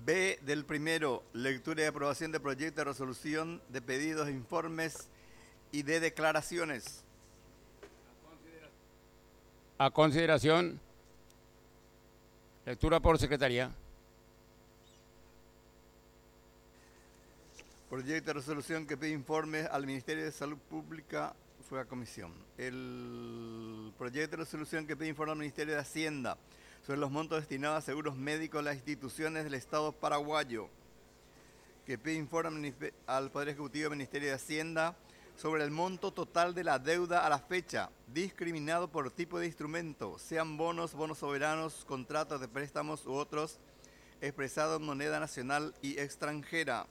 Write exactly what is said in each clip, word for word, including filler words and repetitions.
B del primero, lectura y aprobación de proyecto de resolución de pedidos, informes y de declaraciones. A consideración. Lectura por secretaría. Proyecto de resolución que pide informes al Ministerio de Salud Pública fue a comisión. El proyecto de resolución que pide informe al Ministerio de Hacienda sobre los montos destinados a seguros médicos de las instituciones del Estado paraguayo, que pide informe al Poder Ejecutivo del Ministerio de Hacienda sobre el monto total de la deuda a la fecha, discriminado por tipo de instrumento, sean bonos, bonos soberanos, contratos de préstamos u otros, expresados en moneda nacional y extranjera.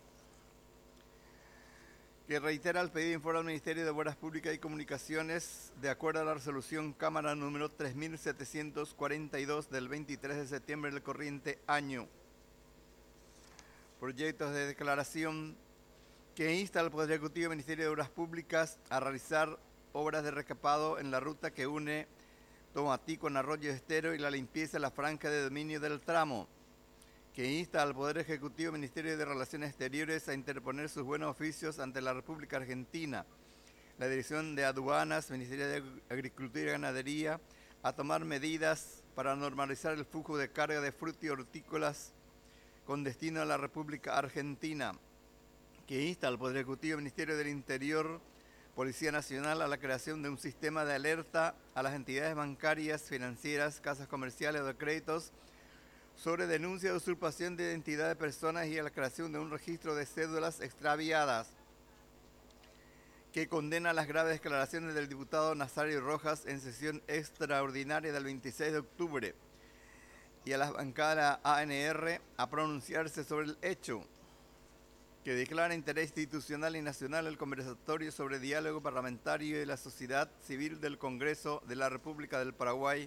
Que reitera el pedido de informe al Ministerio de Obras Públicas y Comunicaciones de acuerdo a la resolución Cámara número tres mil setecientos cuarenta y dos del veintitrés de septiembre del corriente año. Proyectos de declaración que insta al Poder Ejecutivo y Ministerio de Obras Públicas a realizar obras de recapado en la ruta que une Tomatí con Arroyo Estero y la limpieza de la franja de dominio del tramo, que insta al Poder Ejecutivo y Ministerio de Relaciones Exteriores a interponer sus buenos oficios ante la República Argentina, la Dirección de Aduanas, Ministerio de Agricultura y Ganadería, a tomar medidas para normalizar el flujo de carga de frutas y hortícolas con destino a la República Argentina, que insta al Poder Ejecutivo y Ministerio del Interior, Policía Nacional, a la creación de un sistema de alerta a las entidades bancarias, financieras, casas comerciales o de créditos sobre denuncia de usurpación de identidad de personas y a la creación de un registro de cédulas extraviadas, que condena las graves declaraciones del diputado Nazario Rojas en sesión extraordinaria del veintiséis de octubre y a las bancadas A N R a pronunciarse sobre el hecho, que declara interés institucional y nacional el conversatorio sobre diálogo parlamentario y la sociedad civil del Congreso de la República del Paraguay,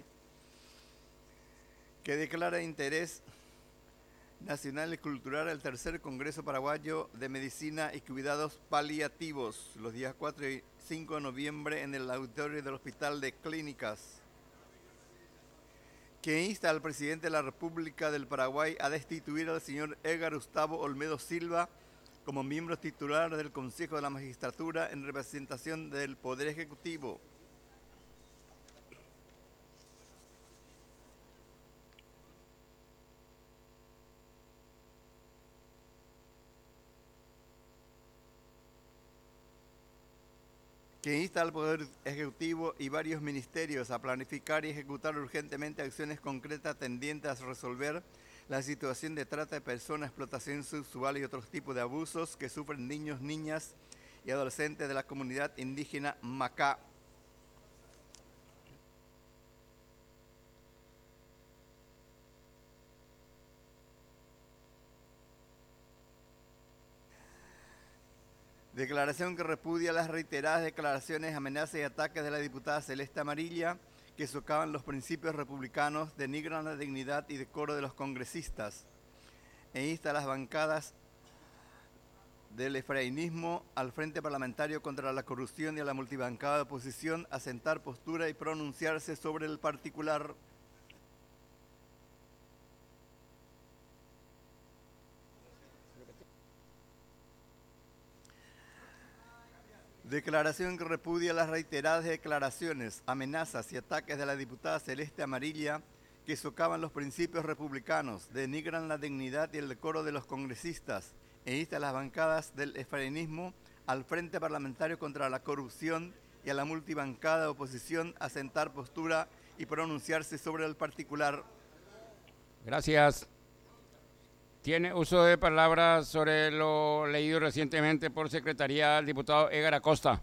que declara interés nacional y cultural el tercer Congreso Paraguayo de Medicina y Cuidados Paliativos, los días cuatro y cinco de noviembre en el auditorio del Hospital de Clínicas, que insta al presidente de la República del Paraguay a destituir al señor Edgar Gustavo Olmedo Silva como miembro titular del Consejo de la Magistratura en representación del Poder Ejecutivo, que insta al Poder Ejecutivo y varios ministerios a planificar y ejecutar urgentemente acciones concretas tendientes a resolver la situación de trata de personas, explotación sexual y otros tipos de abusos que sufren niños, niñas y adolescentes de la comunidad indígena Macá. Declaración que repudia las reiteradas declaraciones, amenazas y ataques de la diputada Celeste Amarilla, que socavan los principios republicanos, denigran la dignidad y decoro de los congresistas, e insta a las bancadas del efrainismo al Frente Parlamentario contra la Corrupción y a la multibancada de oposición a sentar postura y pronunciarse sobre el particular. Declaración que repudia las reiteradas declaraciones, amenazas y ataques de la diputada Celeste Amarilla que socavan los principios republicanos, denigran la dignidad y el decoro de los congresistas e insta a las bancadas del efrainismo al Frente Parlamentario contra la Corrupción y a la multibancada de oposición a sentar postura y pronunciarse sobre el particular. Gracias. Tiene uso de palabras sobre lo leído recientemente por secretaría el diputado Edgar Acosta.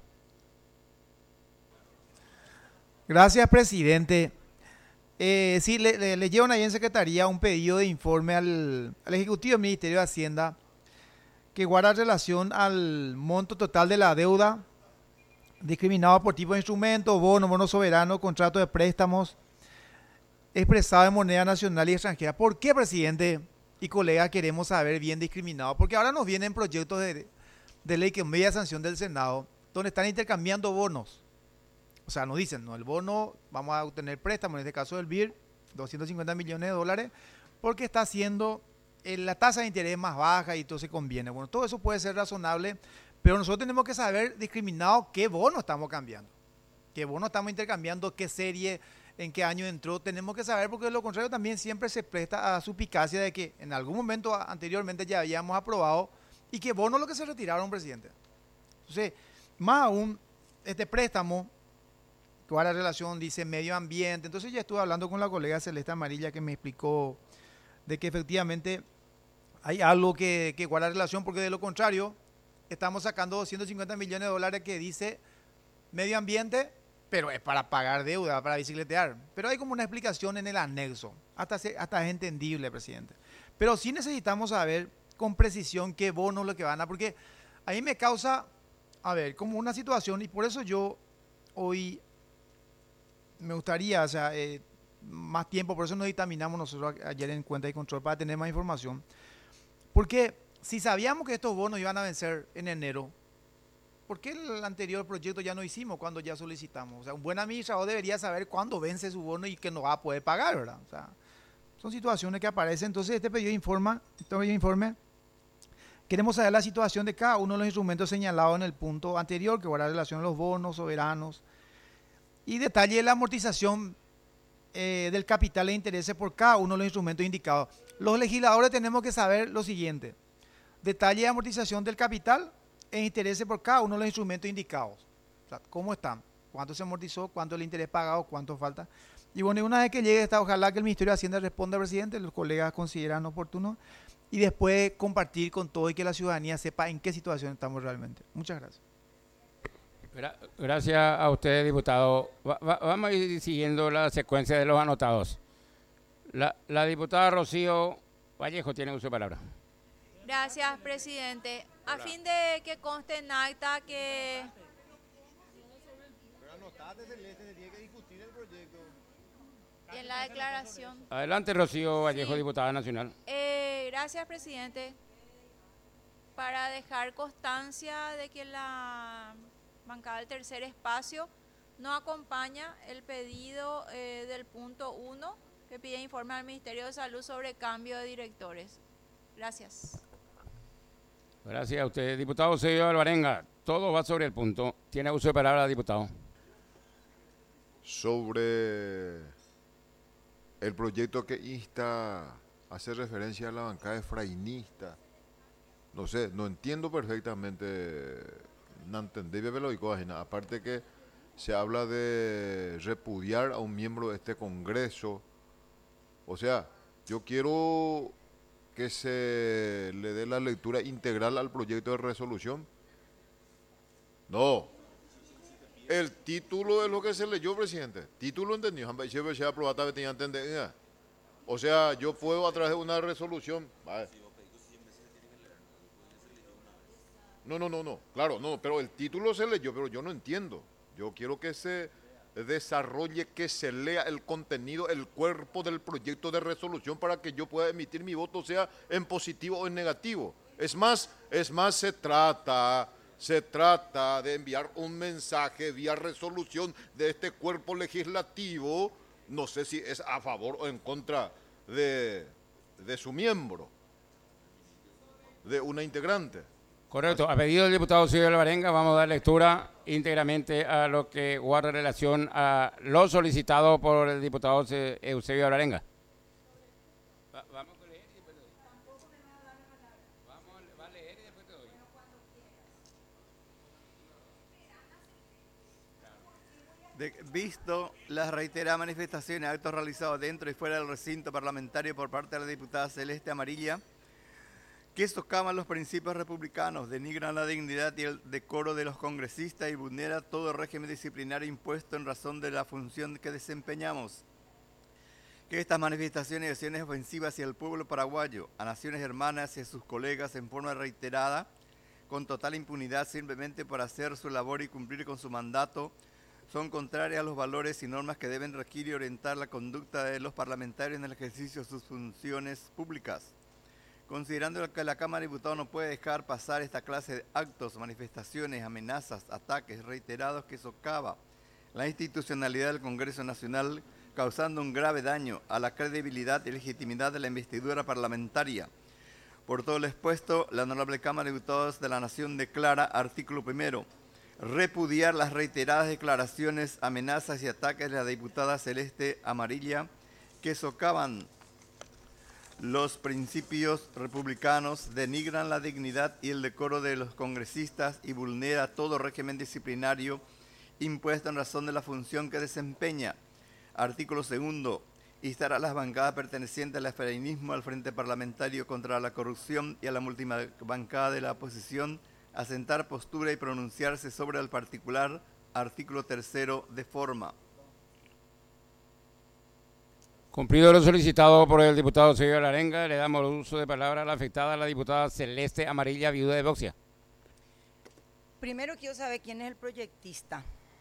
Gracias, presidente. Eh, sí, le, le, le llevan ahí en secretaría un pedido de informe al, al Ejecutivo del Ministerio de Hacienda que guarda relación al monto total de la deuda discriminado por tipo de instrumento, bono, bono soberano, contrato de préstamos expresado en moneda nacional y extranjera. ¿Por qué, presidente y colega, queremos saber bien discriminado? Porque ahora nos vienen proyectos de, de ley que media sanción del Senado donde están intercambiando bonos. O sea, nos dicen, no, el bono, vamos a obtener préstamos, en este caso del B I R, doscientos cincuenta millones de dólares, porque está siendo eh, la tasa de interés es más baja y entonces conviene. Bueno, todo eso puede ser razonable, pero nosotros tenemos que saber discriminado qué bono estamos cambiando, qué bono estamos intercambiando, qué serie, en qué año entró. Tenemos que saber, porque de lo contrario también siempre se presta a suspicacia de que en algún momento anteriormente ya habíamos aprobado y qué bono lo que se retiraron, presidente. Entonces, más aún, este préstamo, toda la relación dice medio ambiente. Entonces ya estuve hablando con la colega Celeste Amarilla, que me explicó de que efectivamente hay algo que, que guarda relación, porque de lo contrario estamos sacando doscientos cincuenta millones de dólares que dice medio ambiente, pero es para pagar deuda, para bicicletear. Pero hay como una explicación en el anexo, hasta, se, hasta es entendible, presidente. Pero sí necesitamos saber con precisión qué bonos lo que van a, porque ahí me causa, a ver, como una situación, y por eso yo hoy me gustaría, o sea, eh, más tiempo, por eso nos dictaminamos nosotros ayer en Cuenta y Control para tener más información. Porque si sabíamos que estos bonos iban a vencer en enero, ¿por qué el anterior proyecto ya no hicimos cuando ya solicitamos? O sea, un buen administrador debería saber cuándo vence su bono y que no va a poder pagar, ¿verdad? O sea, son situaciones que aparecen. Entonces, este pedido de informe, este pedido de informe, queremos saber la situación de cada uno de los instrumentos señalados en el punto anterior, que guarda relación a los bonos soberanos, y detalle de la amortización eh, del capital e intereses por cada uno de los instrumentos indicados. Los legisladores tenemos que saber lo siguiente: detalle de amortización del capital e intereses por cada uno de los instrumentos indicados. O sea, ¿cómo están? ¿Cuánto se amortizó? ¿Cuánto es el interés pagado? ¿Cuánto falta? Y bueno, y una vez que llegue esta, ojalá que el Ministerio de Hacienda responda al presidente, los colegas consideran oportuno, y después compartir con todo y que la ciudadanía sepa en qué situación estamos realmente. Muchas gracias. Gracias a usted, diputado. Va, va, vamos a ir siguiendo la secuencia de los anotados. La, la diputada Rocío Vallejo tiene uso de palabra. Gracias, presidente. A fin de que conste en acta que... Y en la declaración... Adelante, Rocío Vallejo, sí. Diputada nacional. Eh, gracias, presidente. Para dejar constancia de que la bancada del tercer espacio no acompaña el pedido eh, del punto uno, que pide informe al Ministerio de Salud sobre cambio de directores. Gracias. Gracias a usted, diputado Eusebio Alvarenga. Todo va sobre el punto. Tiene uso de palabra, diputado. Sobre el proyecto que insta, hace referencia a la bancada efrainista. No sé, no entiendo perfectamente, no entendí, lo digo, aparte que se habla de repudiar a un miembro de este Congreso. O sea, yo quiero que se le dé la lectura integral al proyecto de resolución. No. El título es lo que se leyó, presidente. Título entendido. O sea, yo puedo a través de una resolución. Vale. No, no, no, no. Claro, no, pero el título se leyó, pero yo no entiendo. Yo quiero que se desarrolle, que se lea el contenido, el cuerpo del proyecto de resolución para que yo pueda emitir mi voto, sea en positivo o en negativo. Es más, es más, se trata, se trata de enviar un mensaje vía resolución de este cuerpo legislativo, no sé si es a favor o en contra de, de su miembro, de una integrante. Correcto. A pedido del diputado Eusebio Alvarenga, vamos a dar lectura íntegramente a lo que guarda relación a lo solicitado por el diputado Eusebio Alvarenga. Va, vamos a leer y después te doy. Vamos a leer y después te doy. De, visto las reiteradas manifestaciones, actos realizados dentro y fuera del recinto parlamentario por parte de la diputada Celeste Amarilla, que socavan los principios republicanos, denigran la dignidad y el decoro de los congresistas y vulnera todo régimen disciplinario impuesto en razón de la función que desempeñamos. Que estas manifestaciones y acciones ofensivas hacia el pueblo paraguayo, a naciones hermanas y a sus colegas en forma reiterada, con total impunidad simplemente por hacer su labor y cumplir con su mandato, son contrarias a los valores y normas que deben regir y orientar la conducta de los parlamentarios en el ejercicio de sus funciones públicas. Considerando que la Cámara de Diputados no puede dejar pasar esta clase de actos, manifestaciones, amenazas, ataques reiterados que socava la institucionalidad del Congreso Nacional, causando un grave daño a la credibilidad y legitimidad de la investidura parlamentaria, Por todo lo expuesto, la Honorable Cámara de Diputados de la Nación declara, artículo primero, repudiar las reiteradas declaraciones, amenazas y ataques de la diputada Celeste Amarilla que socavan los principios republicanos, denigran la dignidad y el decoro de los congresistas y vulnera todo régimen disciplinario impuesto en razón de la función que desempeña. Artículo segundo. Instar a las bancadas pertenecientes al efrainismo, al Frente Parlamentario contra la Corrupción y a la multibancada de la oposición a sentar postura y pronunciarse sobre el particular. Artículo tercero de forma. Cumplido lo solicitado por el diputado Eusebio de la Arenga, le damos uso de palabra a la afectada, la diputada Celeste Amarilla, viuda de Boxia. Primero quiero saber quién es el proyectista.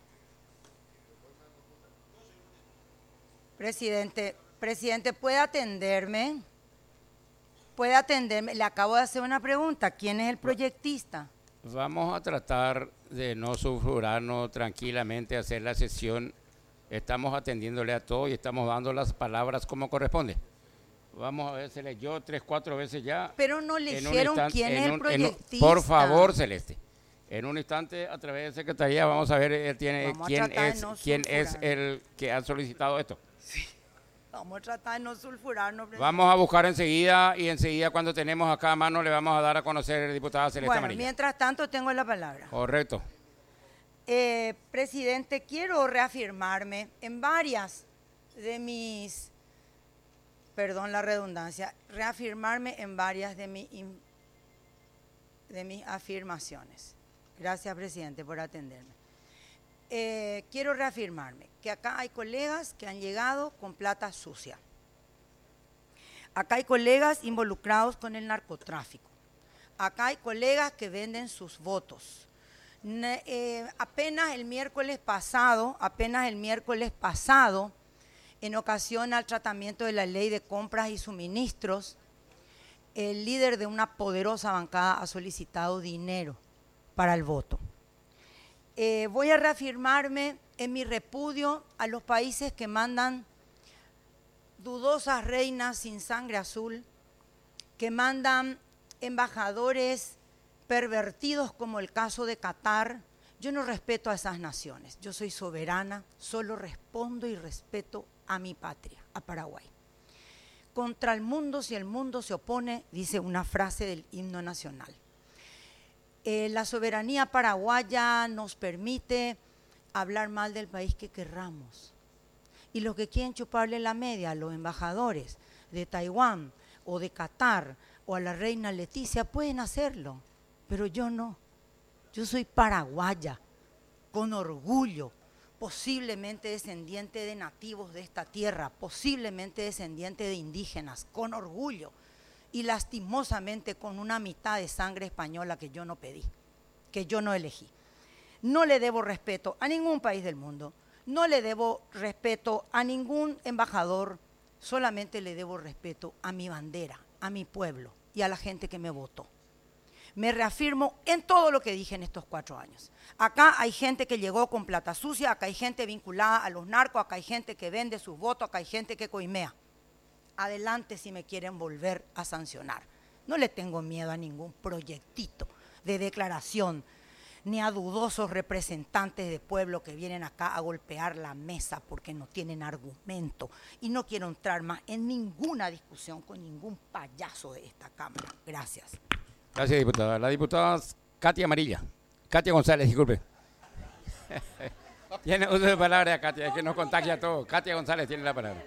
Presidente, presidente, ¿puede atenderme? ¿Puede atenderme? Le acabo de hacer una pregunta. ¿Quién es el proyectista? Vamos a tratar de no sulfurarnos tranquilamente, hacer la sesión. Estamos atendiéndole a todo y estamos dando las palabras como corresponde. Vamos a ver, se leyó tres, cuatro veces ya. Pero no le En un dijeron instante- quién en es el un- en un- proyectista. Por favor, Celeste. En un instante, a través de secretaría, vamos a ver eh, tiene, Vamos a quién, tratar de es, no quién es sulfurar. el que ha solicitado esto. Vamos a tratar de no sulfurarnos. presidente. Vamos a buscar enseguida y enseguida cuando tenemos acá a mano le vamos a dar a conocer diputada Celeste Bueno, Amarilla. mientras tanto tengo la palabra. Correcto. Eh, presidente, quiero reafirmarme en varias de mis, perdón la redundancia, reafirmarme en varias de, mi, in- de mis afirmaciones. Gracias, presidente, por atenderme. Eh, quiero reafirmarme que acá hay colegas que han llegado con plata sucia. Acá hay colegas involucrados con el narcotráfico. Acá hay colegas que venden sus votos. Ne- eh, apenas el miércoles pasado, apenas el miércoles pasado, en ocasión al tratamiento de la ley de compras y suministros, el líder de una poderosa bancada ha solicitado dinero para el voto. Eh, voy a reafirmarme en mi repudio a los países que mandan dudosas reinas sin sangre azul, que mandan embajadores pervertidos como el caso de Qatar. Yo no respeto a esas naciones, yo soy soberana, solo respondo y respeto a mi patria, a Paraguay. Contra el mundo, si el mundo se opone, dice una frase del himno nacional. Eh, la soberanía paraguaya nos permite hablar mal del país que querramos. Y los que quieren chuparle la media a los embajadores de Taiwán o de Qatar o a la reina Leticia pueden hacerlo, pero yo no. Yo soy paraguaya, con orgullo, posiblemente descendiente de nativos de esta tierra, posiblemente descendiente de indígenas, con orgullo. Y lastimosamente con una mitad de sangre española que yo no pedí, que yo no elegí. No le debo respeto a ningún país del mundo, no le debo respeto a ningún embajador, solamente le debo respeto a mi bandera, a mi pueblo y a la gente que me votó. Me reafirmo en todo lo que dije en estos cuatro años. Acá hay gente que llegó con plata sucia, acá hay gente vinculada a los narcos, acá hay gente que vende sus votos, acá hay gente que coimea. Adelante si me quieren volver a sancionar. No le tengo miedo a ningún proyectito de declaración, ni a dudosos representantes de pueblo que vienen acá a golpear la mesa porque no tienen argumento. Y no quiero entrar más en ninguna discusión con ningún payaso de esta Cámara. Gracias. Gracias, diputada. La diputada Katia Amarilla. Katia González, disculpe. Tiene uso de palabra, Katia, es que nos contagia a todos. Katia González tiene la palabra.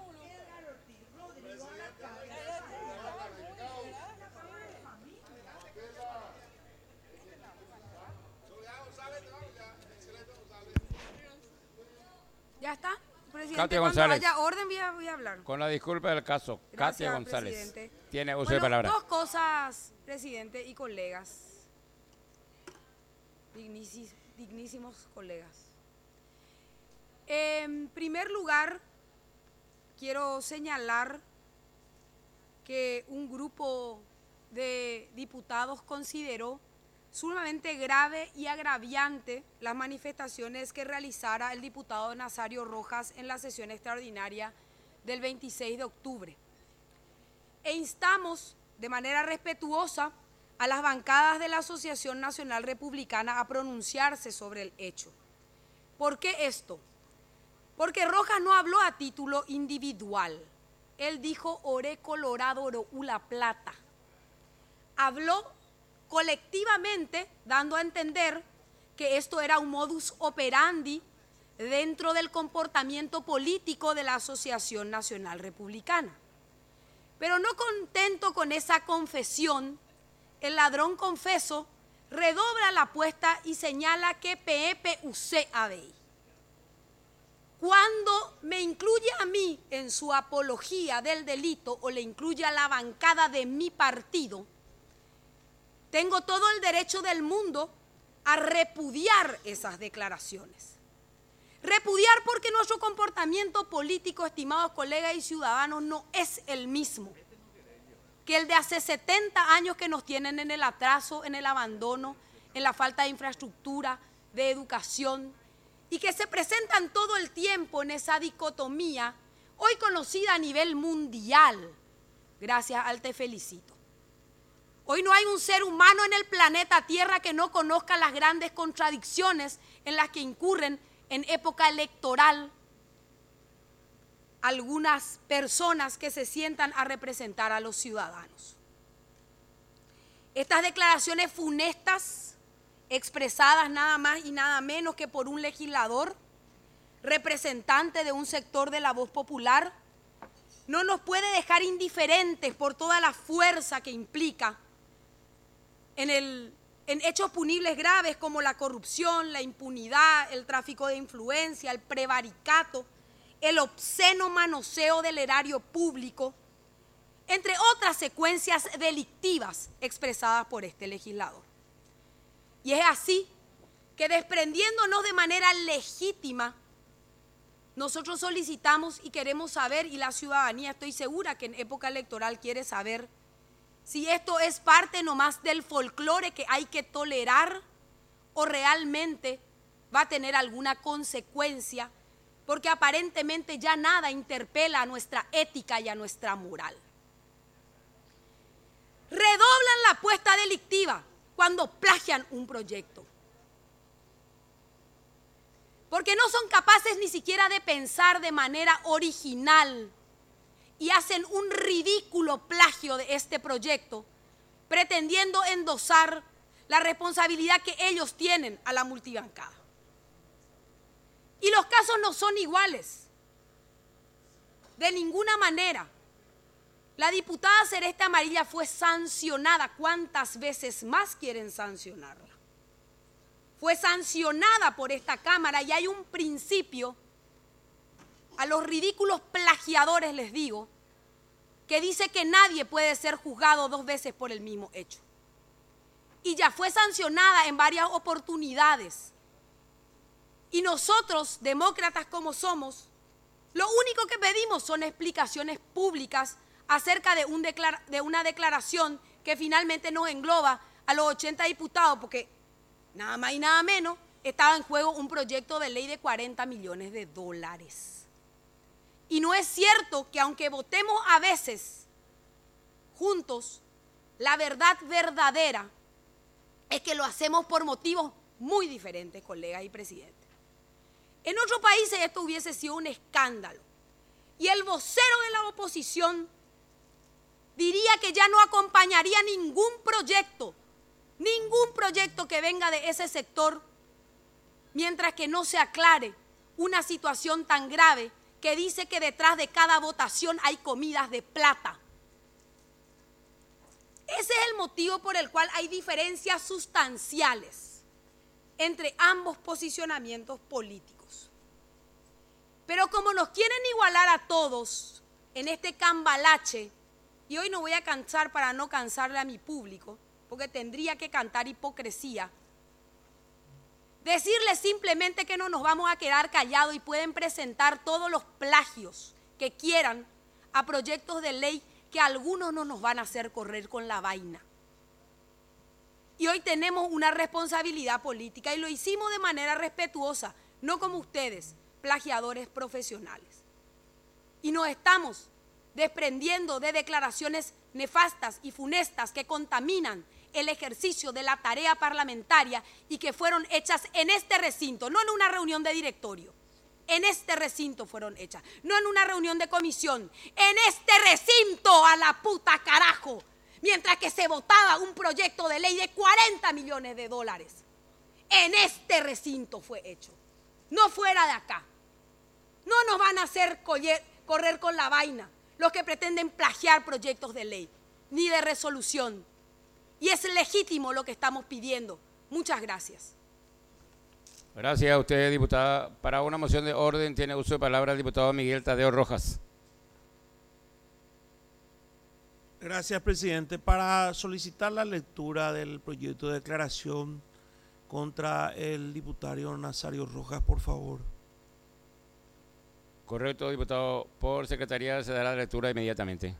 ¿Ya está? Presidente, Katia cuando González. haya orden voy a, voy a hablar. Con la disculpa del caso, Gracias, Katia González presidente. tiene uso Bueno, de palabra. dos cosas, presidente y colegas. Dignisis- dignísimos colegas. En primer lugar, quiero señalar que un grupo de diputados consideró sumamente grave y agraviante las manifestaciones que realizara el diputado Nazario Rojas en la sesión extraordinaria del veintiséis de octubre. E instamos de manera respetuosa a las bancadas de la Asociación Nacional Republicana a pronunciarse sobre el hecho. ¿Por qué esto? Porque Rojas no habló a título individual. Él dijo oré colorado, oroú la plata. Habló colectivamente, dando a entender que esto era un modus operandi dentro del comportamiento político de la Asociación Nacional Republicana. Pero no contento con esa confesión, el ladrón confeso redobla la apuesta y señala que P E P U C A B I. Cuando me incluye a mí en su apología del delito o le incluye a la bancada de mi partido, tengo todo el derecho del mundo a repudiar esas declaraciones. Repudiar porque nuestro comportamiento político, estimados colegas y ciudadanos, no es el mismo que el de hace setenta años que nos tienen en el atraso, en el abandono, en la falta de infraestructura, de educación, y que se presentan todo el tiempo en esa dicotomía, hoy conocida a nivel mundial. Gracias, al te felicito. Hoy no hay un ser humano en el planeta Tierra que no conozca las grandes contradicciones en las que incurren en época electoral algunas personas que se sientan a representar a los ciudadanos. Estas declaraciones funestas, expresadas nada más y nada menos que por un legislador, representante de un sector de la voz popular, no nos puede dejar indiferentes por toda la fuerza que implica en, el, en hechos punibles graves como la corrupción, la impunidad, el tráfico de influencia, el prevaricato, el obsceno manoseo del erario público, entre otras secuencias delictivas expresadas por este legislador. Y es así que, desprendiéndonos de manera legítima, nosotros solicitamos y queremos saber, y la ciudadanía estoy segura que en época electoral quiere saber, si esto es parte nomás del folclore que hay que tolerar o realmente va a tener alguna consecuencia, porque aparentemente ya nada interpela a nuestra ética y a nuestra moral. Redoblan la apuesta delictiva cuando plagian un proyecto, porque no son capaces ni siquiera de pensar de manera original y hacen un ridículo plagio de este proyecto, pretendiendo endosar la responsabilidad que ellos tienen a la multibancada. Y los casos no son iguales, de ninguna manera. La diputada Celeste Amarilla fue sancionada. ¿Cuántas veces más quieren sancionarla? Fue sancionada por esta Cámara y hay un principio, a los ridículos plagiadores les digo, que dice que nadie puede ser juzgado dos veces por el mismo hecho. Y ya fue sancionada en varias oportunidades. Y nosotros, demócratas como somos, lo único que pedimos son explicaciones públicas acerca de, un declara- de una declaración que finalmente nos engloba a los ochenta diputados, porque nada más y nada menos estaba en juego un proyecto de ley de cuarenta millones de dólares. Y no es cierto que aunque votemos a veces juntos, la verdad verdadera es que lo hacemos por motivos muy diferentes, colegas y presidentes. En otros países esto hubiese sido un escándalo y el vocero de la oposición diría que ya no acompañaría ningún proyecto, ningún proyecto que venga de ese sector, mientras que no se aclare una situación tan grave que dice que detrás de cada votación hay comidas de plata. Ese es el motivo por el cual hay diferencias sustanciales entre ambos posicionamientos políticos. Pero como nos quieren igualar a todos en este cambalache, y hoy no voy a cansar para no cansarle a mi público, porque tendría que cantar hipocresía, decirles simplemente que no nos vamos a quedar callados y pueden presentar todos los plagios que quieran a proyectos de ley que algunos no nos van a hacer correr con la vaina. Y hoy tenemos una responsabilidad política y lo hicimos de manera respetuosa, no como ustedes, plagiadores profesionales. Y nos estamos desprendiendo de declaraciones nefastas y funestas que contaminan el ejercicio de la tarea parlamentaria y que fueron hechas en este recinto, no en una reunión de directorio. En este recinto fueron hechas, no en una reunión de comisión, en este recinto, a la puta carajo, mientras que se votaba un proyecto de ley de cuarenta millones de dólares. En este recinto fue hecho, no fuera de acá. No nos van a hacer correr con la vaina los que pretenden plagiar proyectos de ley, ni de resolución. Y es legítimo lo que estamos pidiendo. Muchas gracias. Gracias a usted, diputada. Para una moción de orden tiene uso de palabra el diputado Miguel Tadeo Rojas. Gracias, presidente. Para solicitar la lectura del proyecto de declaración contra el diputado Nazario Rojas, por favor. Correcto, diputado. Por secretaría se dará la lectura inmediatamente.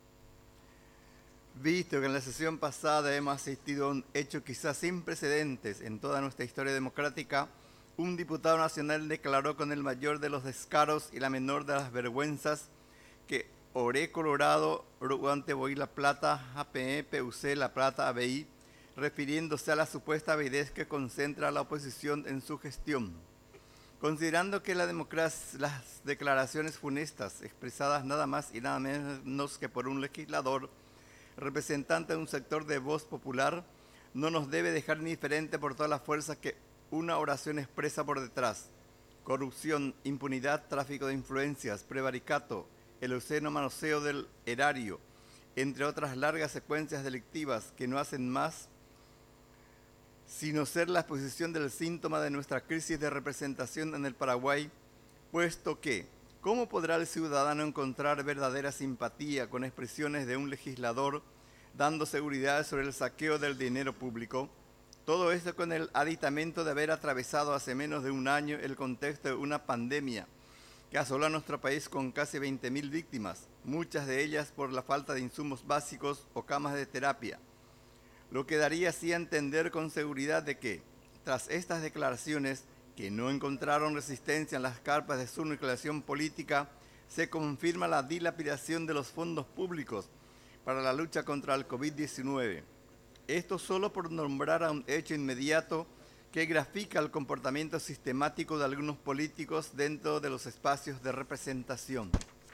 Visto que en la sesión pasada hemos asistido a un hecho quizás sin precedentes en toda nuestra historia democrática, un diputado nacional declaró con el mayor de los descaros y la menor de las vergüenzas que Oré Colorado, Uruguante Boí La Plata, A P E, P U C La Plata, A B I, refiriéndose a la supuesta avidez que concentra a la oposición en su gestión. Considerando que la democracia, las declaraciones funestas expresadas nada más y nada menos que por un legislador, representante de un sector de voz popular, no nos debe dejar indiferente por todas las fuerzas que una oración expresa por detrás. Corrupción, impunidad, tráfico de influencias, prevaricato, el obsceno manoseo del erario, entre otras largas secuencias delictivas que no hacen más sino ser la exposición del síntoma de nuestra crisis de representación en el Paraguay, puesto que ¿cómo podrá el ciudadano encontrar verdadera simpatía con expresiones de un legislador dando seguridad sobre el saqueo del dinero público? Todo esto con el aditamento de haber atravesado hace menos de un año el contexto de una pandemia que asoló a nuestro país con casi veinte mil víctimas, muchas de ellas por la falta de insumos básicos o camas de terapia. Lo que daría así a entender con seguridad de que, tras estas declaraciones, que no encontraron resistencia en las carpas de su nucleación política, se confirma la dilapidación de los fondos públicos para la lucha contra el COVID diecinueve. Esto solo por nombrar a un hecho inmediato que grafica el comportamiento sistemático de algunos políticos dentro de los espacios de representación.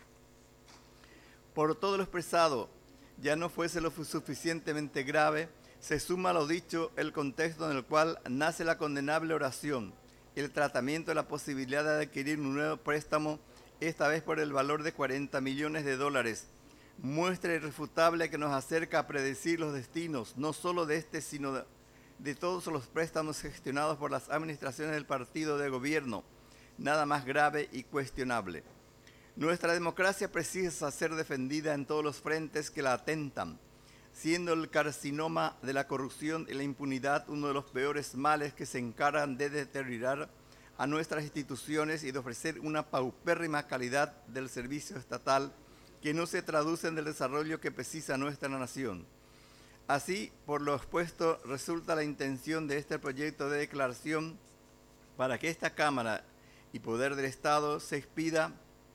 Por todo lo expresado, ya no fuese lo suficientemente grave, se suma a lo dicho el contexto en el cual nace la condenable oración, el tratamiento de la posibilidad de adquirir un nuevo préstamo, esta vez por el valor de cuarenta millones de dólares, muestra irrefutable que nos acerca a predecir los destinos, no solo de este, sino de, de todos los préstamos gestionados por las administraciones del partido de gobierno, nada más grave y cuestionable. Nuestra democracia precisa ser defendida en todos los frentes que la atentan, siendo el carcinoma de la corrupción y la impunidad uno de los peores males que se encargan de deteriorar a nuestras instituciones y de ofrecer una paupérrima calidad del servicio estatal que no se traduce en el desarrollo que precisa nuestra nación. Así, por lo expuesto, resulta la intención de este proyecto de declaración para que esta Cámara y Poder del Estado se expida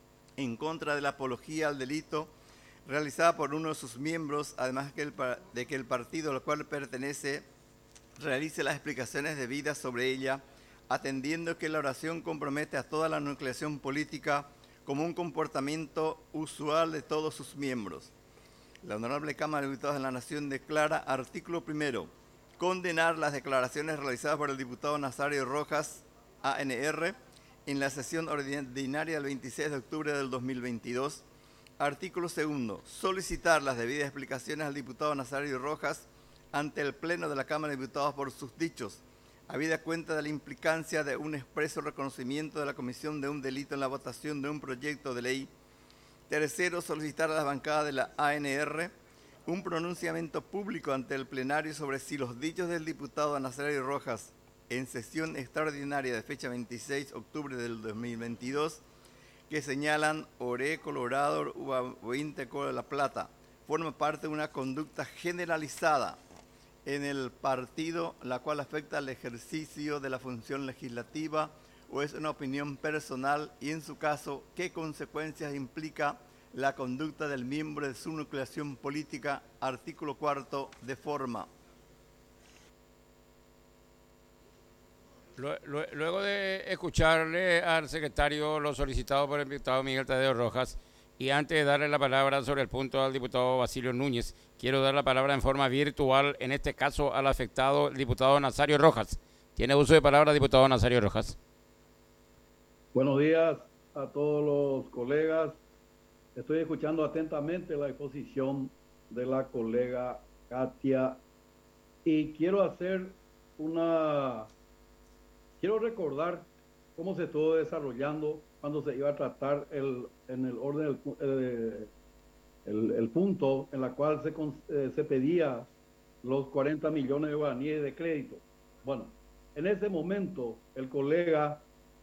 en contra de la apología al delito realizada por uno de sus miembros, además que el, de que el partido al cual pertenece realice las explicaciones debidas sobre ella, atendiendo que la oración compromete a toda la nucleación política como un comportamiento usual de todos sus miembros. La Honorable Cámara de Diputados de la Nación declara, artículo primero, condenar las declaraciones realizadas por el diputado Nazario Rojas, A N R, en la sesión ordinaria del veintiséis de octubre del dos mil veintidós. Artículo segundo, solicitar las debidas explicaciones al diputado Nazario Rojas ante el Pleno de la Cámara de Diputados por sus dichos, habida cuenta de la implicancia de un expreso reconocimiento de la comisión de un delito en la votación de un proyecto de ley. Tercero, solicitar a la bancada de la A N R un pronunciamiento público ante el plenario sobre si los dichos del diputado Nazario Rojas en sesión extraordinaria de fecha veintiséis de octubre del dos mil veintidós, que señalan Oré Colorado, Uruguante Boí La Plata, forma parte de una conducta generalizada en el partido, la cual afecta al ejercicio de la función legislativa o es una opinión personal y en su caso, qué consecuencias implica la conducta del miembro de su nucleación política, artículo cuarto, de forma. Luego de escucharle al secretario lo solicitado por el diputado Miguel Tadeo Rojas, y antes de darle la palabra sobre el punto al diputado Basilio Núñez, quiero dar la palabra en forma virtual, en este caso al afectado, el diputado Nazario Rojas. Tiene uso de palabra, diputado Nazario Rojas. Buenos días a todos los colegas. Estoy escuchando atentamente la exposición de la colega Katia y quiero hacer una... Quiero recordar cómo se estuvo desarrollando cuando se iba a tratar el, en el orden, el, el, el punto en la cual se, eh, se pedía los cuarenta millones de guaraníes de crédito. Bueno, en ese momento el colega,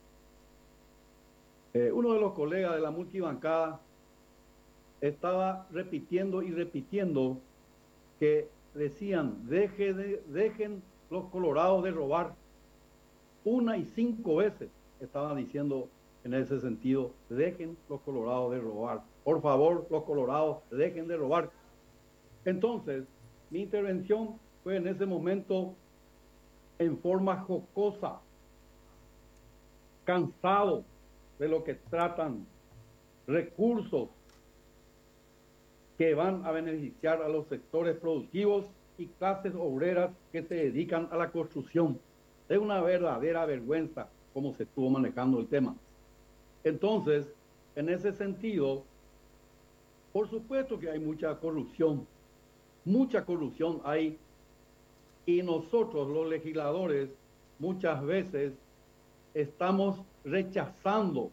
eh, uno de los colegas de la multibancada estaba repitiendo y repitiendo que decían, deje de, dejen los colorados de robar. Una y cinco veces estaban diciendo en ese sentido, dejen los colorados de robar. Por favor, los colorados, dejen de robar. Entonces, mi intervención fue en ese momento en forma jocosa, cansado de lo que tratan, recursos que van a beneficiar a los sectores productivos y clases obreras que se dedican a la construcción. Es una verdadera vergüenza cómo se estuvo manejando el tema. Entonces, en ese sentido, por supuesto que hay mucha corrupción, mucha corrupción hay, y nosotros los legisladores muchas veces estamos rechazando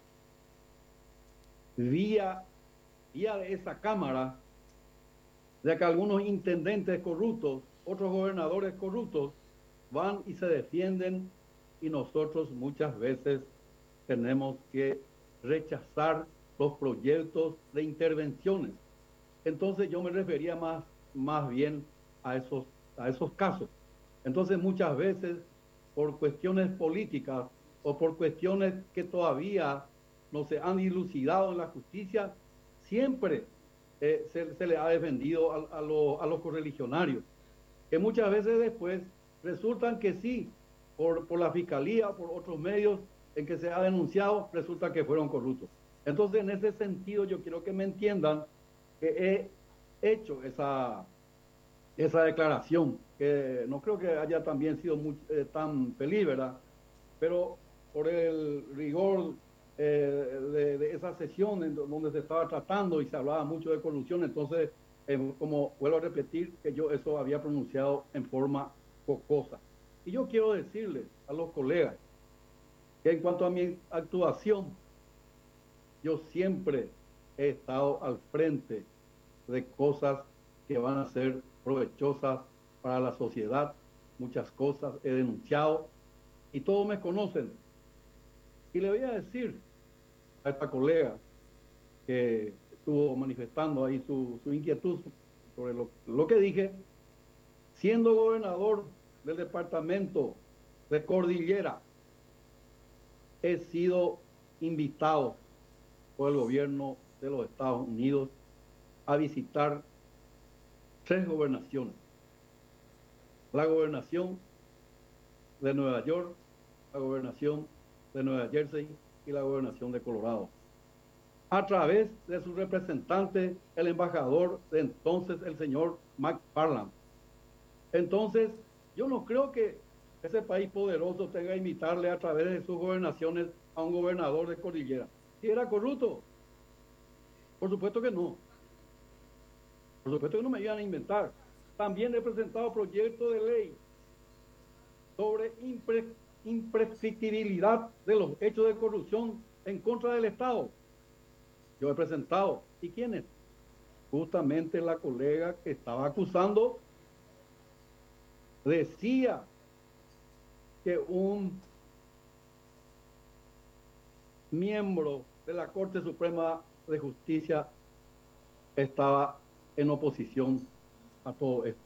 vía, vía de esa Cámara de que algunos intendentes corruptos, otros gobernadores corruptos, van y se defienden y nosotros muchas veces tenemos que rechazar los proyectos de intervenciones. Entonces yo me refería más, más bien a esos, a esos casos. Entonces muchas veces por cuestiones políticas o por cuestiones que todavía no se han dilucidado en la justicia, siempre eh, se, se le ha defendido a, a, lo, a los correligionarios, que muchas veces después resultan que sí, por, por la fiscalía, por otros medios en que se ha denunciado, resulta que fueron corruptos. Entonces, en ese sentido, yo quiero que me entiendan que he hecho esa, esa declaración, que no creo que haya también sido muy, eh, tan feliz, ¿verdad? Pero por el rigor eh, de, de esa sesión en donde se estaba tratando y se hablaba mucho de corrupción, entonces, eh, como vuelvo a repetir, que yo eso había pronunciado en forma jocosa. Y yo quiero decirles a los colegas que en cuanto a mi actuación, yo siempre he estado al frente de cosas que van a ser provechosas para la sociedad. Muchas cosas he denunciado y todos me conocen. Y le voy a decir a esta colega que estuvo manifestando ahí su, su inquietud sobre lo, lo que dije, siendo gobernador del departamento de Cordillera, he sido invitado por el gobierno de los Estados Unidos a visitar tres gobernaciones. La gobernación de Nueva York, la gobernación de Nueva Jersey y la gobernación de Colorado, a través de su representante, el embajador de entonces, el señor McFarland. Entonces, yo no creo que ese país poderoso tenga que invitarle a través de sus gobernaciones a un gobernador de Cordillera. ¿Si era corrupto? Por supuesto que no. Por supuesto que no me iban a inventar. También he presentado proyectos de ley sobre impre, imprescriptibilidad de los hechos de corrupción en contra del Estado. Yo he presentado. ¿Y quiénes? Justamente la colega que estaba acusando decía que un miembro de la Corte Suprema de Justicia estaba en oposición a todo esto.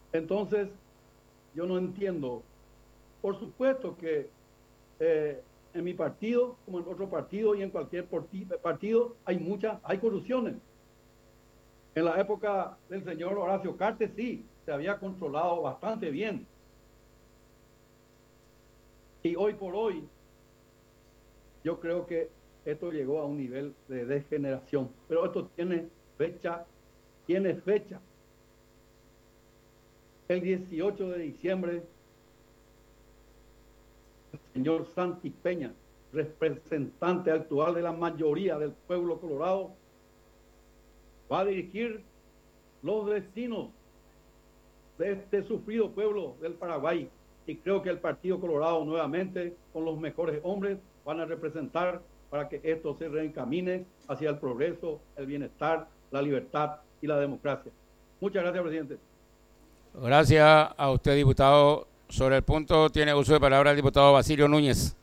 Entonces, yo no entiendo. Por supuesto que eh, en mi partido, como en otro partido y en cualquier partido, hay muchas, hay corrupciones. En la época del señor Horacio Cartes, sí, se había controlado bastante bien. Y hoy por hoy, yo creo que esto llegó a un nivel de degeneración. Pero esto tiene fecha, tiene fecha. El dieciocho de diciembre, el señor Santi Peña, representante actual de la mayoría del pueblo colorado, va a dirigir los destinos de este sufrido pueblo del Paraguay. Y creo que el Partido Colorado nuevamente, con los mejores hombres, van a representar para que esto se reencamine hacia el progreso, el bienestar, la libertad y la democracia. Muchas gracias, presidente. Gracias a usted, diputado. Sobre el punto tiene uso de palabra el diputado Basilio Núñez.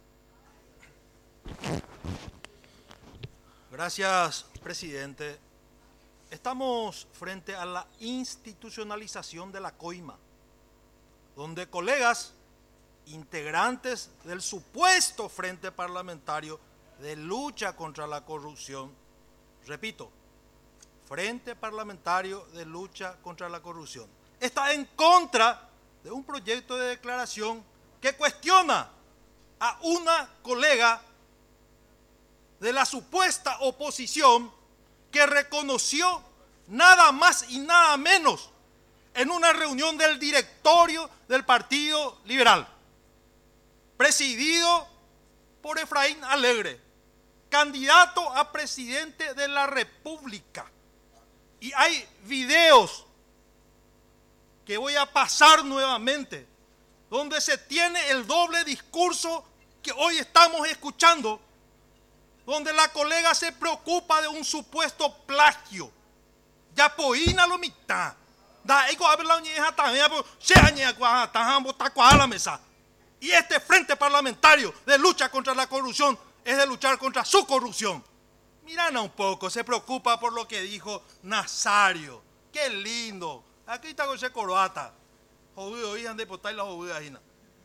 Gracias, presidente. Estamos frente a la institucionalización de la coima, donde colegas integrantes del supuesto Frente Parlamentario de Lucha contra la Corrupción, repito, Frente Parlamentario de Lucha contra la Corrupción, está en contra de un proyecto de declaración que cuestiona a una colega de la supuesta oposición que reconoció nada más y nada menos en una reunión del directorio del Partido Liberal, presidido por Efraín Alegre, candidato a presidente de la República. Y hay videos que voy a pasar nuevamente, donde se tiene el doble discurso que hoy estamos escuchando, donde la colega se preocupa de un supuesto plagio. Ya poína lo mitad. Da ego habla uñeja también, se añe a la mesa. Y este frente parlamentario de lucha contra la corrupción es de luchar contra su corrupción. Mirana un poco, se preocupa por lo que dijo Nazario. Qué lindo. Aquí está José Coroata. Jodido, hija de potar la jodida ahí.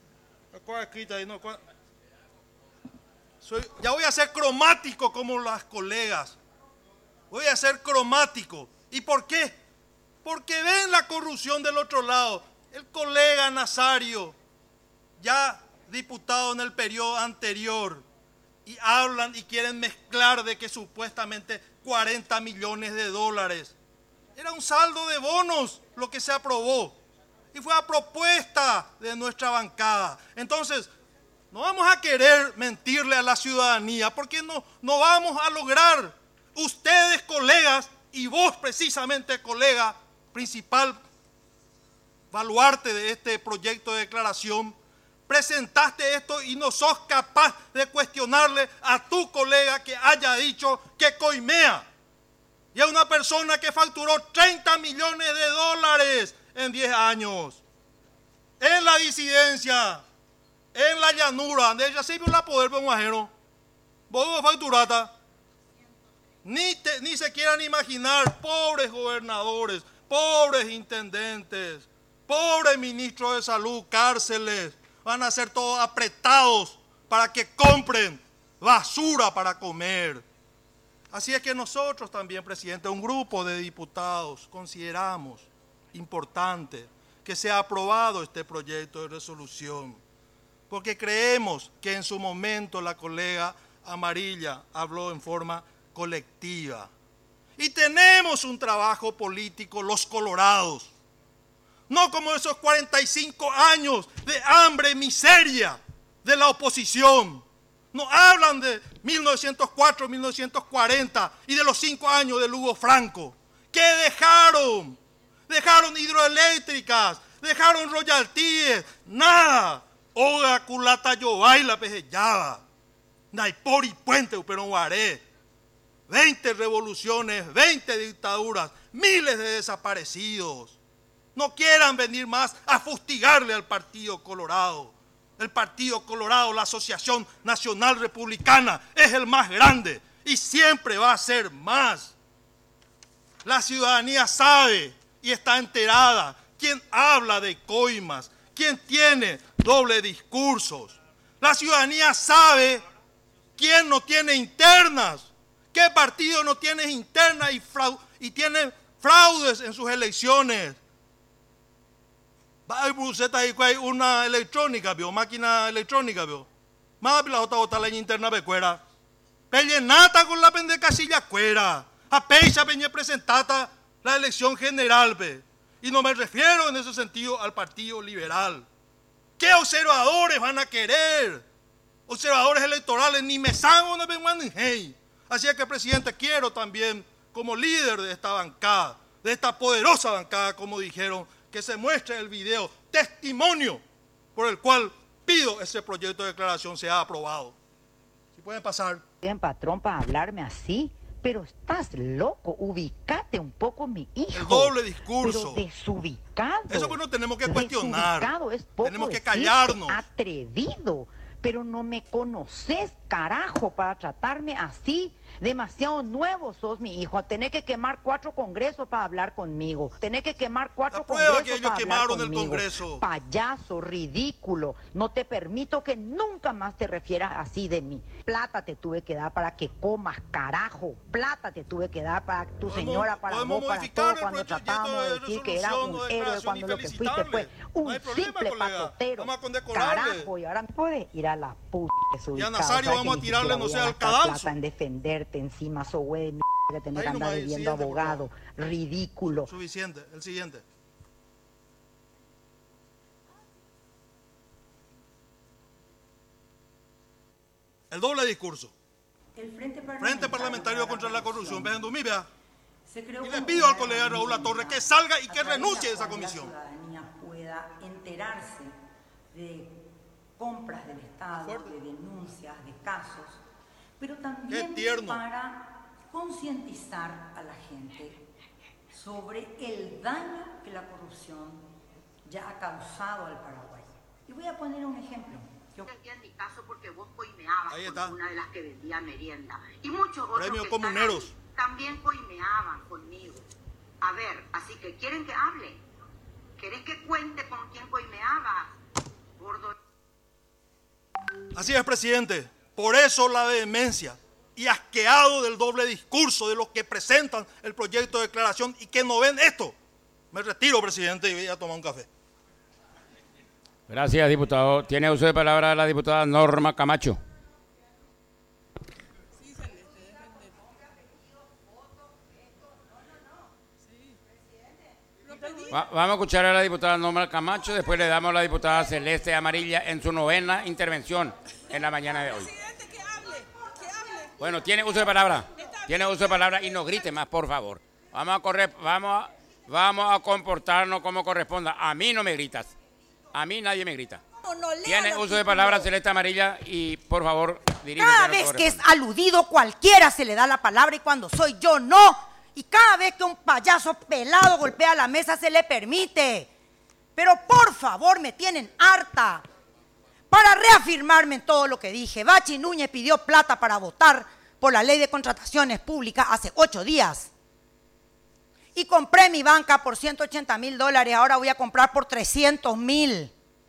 Soy, ya voy a ser cromático como las colegas. Voy a ser cromático. ¿Y por qué? Porque ven la corrupción del otro lado. El colega Nazario, ya diputado en el periodo anterior, y hablan y quieren mezclar de que supuestamente cuarenta millones de dólares. Era un saldo de bonos lo que se aprobó. Y fue a propuesta de nuestra bancada. Entonces, no vamos a querer mentirle a la ciudadanía, porque no, no vamos a lograr. Ustedes, colegas, y vos precisamente, colega, principal baluarte de este proyecto de declaración, presentaste esto y no sos capaz de cuestionarle a tu colega que haya dicho que coimea. Y a una persona que facturó treinta millones de dólares en diez años. En la disidencia, en la llanura, de ella se vio la poder por un ajeno. Vos facturata. Ni, te, ni se quieran imaginar, pobres gobernadores, pobres intendentes, pobres ministros de salud, cárceles, van a ser todos apretados para que compren basura para comer. Así es que nosotros también, presidente, un grupo de diputados, consideramos importante que sea aprobado este proyecto de resolución, porque creemos que en su momento la colega Amarilla habló en forma colectiva. Y tenemos un trabajo político los colorados, no como esos cuarenta y cinco años de hambre y miseria de la oposición. No hablan de mil novecientos cuatro, mil novecientos cuarenta y de los cinco años de Hugo Franco. ¿Qué dejaron? Dejaron hidroeléctricas, dejaron royalties, nada. Oga culata yo baila pejellada. Naipori puente pero guaré. veinte revoluciones, veinte dictaduras, miles de desaparecidos. No quieran venir más a fustigarle al Partido Colorado. El Partido Colorado, la Asociación Nacional Republicana, es el más grande y siempre va a ser más. La ciudadanía sabe y está enterada quién habla de coimas, quién tiene doble discursos. La ciudadanía sabe ¿Quién no tiene internas? ¿Qué partido no tiene internas y, frau y tiene fraudes en sus elecciones? Hay una electrónica, vio, máquina electrónica, vio. Más la otra otra la interna becuera. Pellenata con la pende casilla cuera. A pecha peñe presentata la elección general, ve. Y no me refiero en ese sentido al Partido Liberal. ¿Qué observadores van a querer? Observadores electorales, ni me sango no vengan en hey. Así es que, presidente, quiero también, como líder de esta bancada, de esta poderosa bancada, como dijeron, que se muestre el video, testimonio por el cual pido ese proyecto de declaración sea aprobado. Si pueden pasar. Bien, patrón, para hablarme así, pero estás loco, ubicate un poco, mi hijo. El doble discurso. Pero desubicado. Eso pues no tenemos que cuestionar. Desubicado es poco tenemos que decirte, callarnos. Atrevido, pero no me conoces, carajo, para tratarme así. Demasiado nuevo sos, mi hijo. Tenés que quemar cuatro congresos para hablar conmigo. Tenés que quemar cuatro La prueba congresos que ellos para hablar quemaron el conmigo. Congreso. Payaso, ridículo. No te permito que nunca más te refieras así de mí. Plata te tuve que dar para que comas, carajo. Plata te tuve que dar para tu Podemos- señora, para podemos vos, para modificar todo, el cuando proyecto tratábamos de de decir que era resolución un o héroe, declaración cuando y lo que fuiste fue felicitarle. un No hay problema, simple colega. patotero. Vamos a condecorarle. Carajo, y ahora me puedes ir a la puta desubicado. Nazario, ¿Sabes vamos que a ni tirarle, siquiera no voy sea a al gastar cadalso. plata en defenderte encima, so güey de mierda que tenés Ahí que andar nomás, el debiendo siguiente, por abogado. Ridículo. Suficiente. El siguiente. El doble discurso. El Frente Frente Parlamentario contra la Corrupción. Vean, vea. Se creó Y le como pido al una colega Raúl herramienta Latorre que salga y a que través de renuncie de la esa cual comisión. La ciudadanía pueda enterarse de compras del Estado, Fuerte. de denuncias, de casos, pero Qué también tierno. para concientizar a la gente sobre el daño que la corrupción ya ha causado al Paraguay. Y voy a poner un ejemplo. Yo- En mi caso porque vos coimeabas Ahí con está. una de las que vendía merienda. Y muchos otros Premio que están Comuneros. ahí también coimeaban conmigo. A ver, así que quieren que hable. ¿Querés que cuente con quién coimeabas? Gordo. Así es, presidente. Por eso la vehemencia y asqueado del doble discurso de los que presentan el proyecto de declaración y que no ven esto. Me retiro, presidente, y voy a tomar un café. Gracias, diputado. Tiene uso de palabra la diputada Norma Camacho. Va- vamos a escuchar a la diputada Norma Camacho, después le damos a la diputada Celeste Amarilla en su novena intervención en la mañana de hoy. Bueno, tiene uso de palabra. Tiene uso de palabra y no grite más, por favor. Vamos a correr, vamos a, vamos a comportarnos como corresponda. A mí no me gritas. A mí nadie me grita. Tiene uso de palabra Celeste Amarilla y por favor dirígete a Cada lo vez que es corresponde. aludido, cualquiera se le da la palabra y cuando soy yo, no. Y cada vez que un payaso pelado golpea la mesa, se le permite. Pero por favor, me tienen harta. Para reafirmarme en todo lo que dije, Bachi Núñez pidió plata para votar por la ley de contrataciones públicas hace ocho días. Y compré mi banca por ciento ochenta mil dólares, ahora voy a comprar por trescientos mil.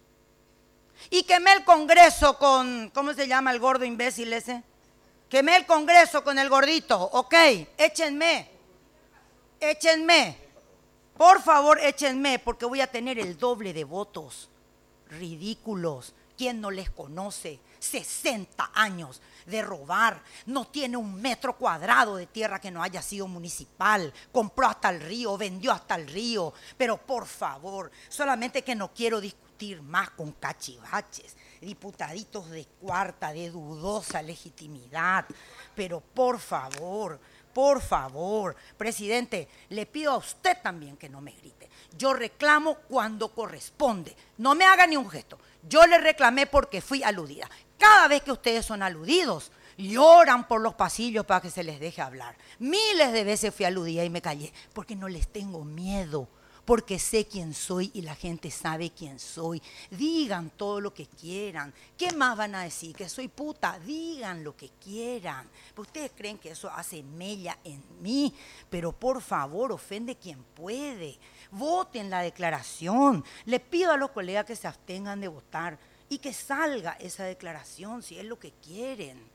Y quemé el Congreso con, ¿cómo se llama el gordo imbécil ese? Quemé el Congreso con el gordito, ok, échenme, échenme, por favor échenme, porque voy a tener el doble de votos. Ridículos, ¿quién no les conoce? sesenta años de robar, no tiene un metro cuadrado de tierra que no haya sido municipal, compró hasta el río, vendió hasta el río, pero por favor, solamente que no quiero discutir más con cachivaches, diputaditos de cuarta, de dudosa legitimidad, pero por favor, por favor, presidente, le pido a usted también que no me grite. Yo reclamo cuando corresponde, no me haga ni un gesto, yo le reclamé porque fui aludida. Cada vez que ustedes son aludidos, lloran por los pasillos para que se les deje hablar. Miles de veces fui aludida y me callé, porque no les tengo miedo, porque sé quién soy y la gente sabe quién soy. Digan todo lo que quieran. ¿Qué más van a decir? ¿Que soy puta? Digan lo que quieran. Ustedes creen que eso hace mella en mí, pero por favor, ofende quien puede. Voten la declaración. Le pido a los colegas que se abstengan de votar y que salga esa declaración si es lo que quieren.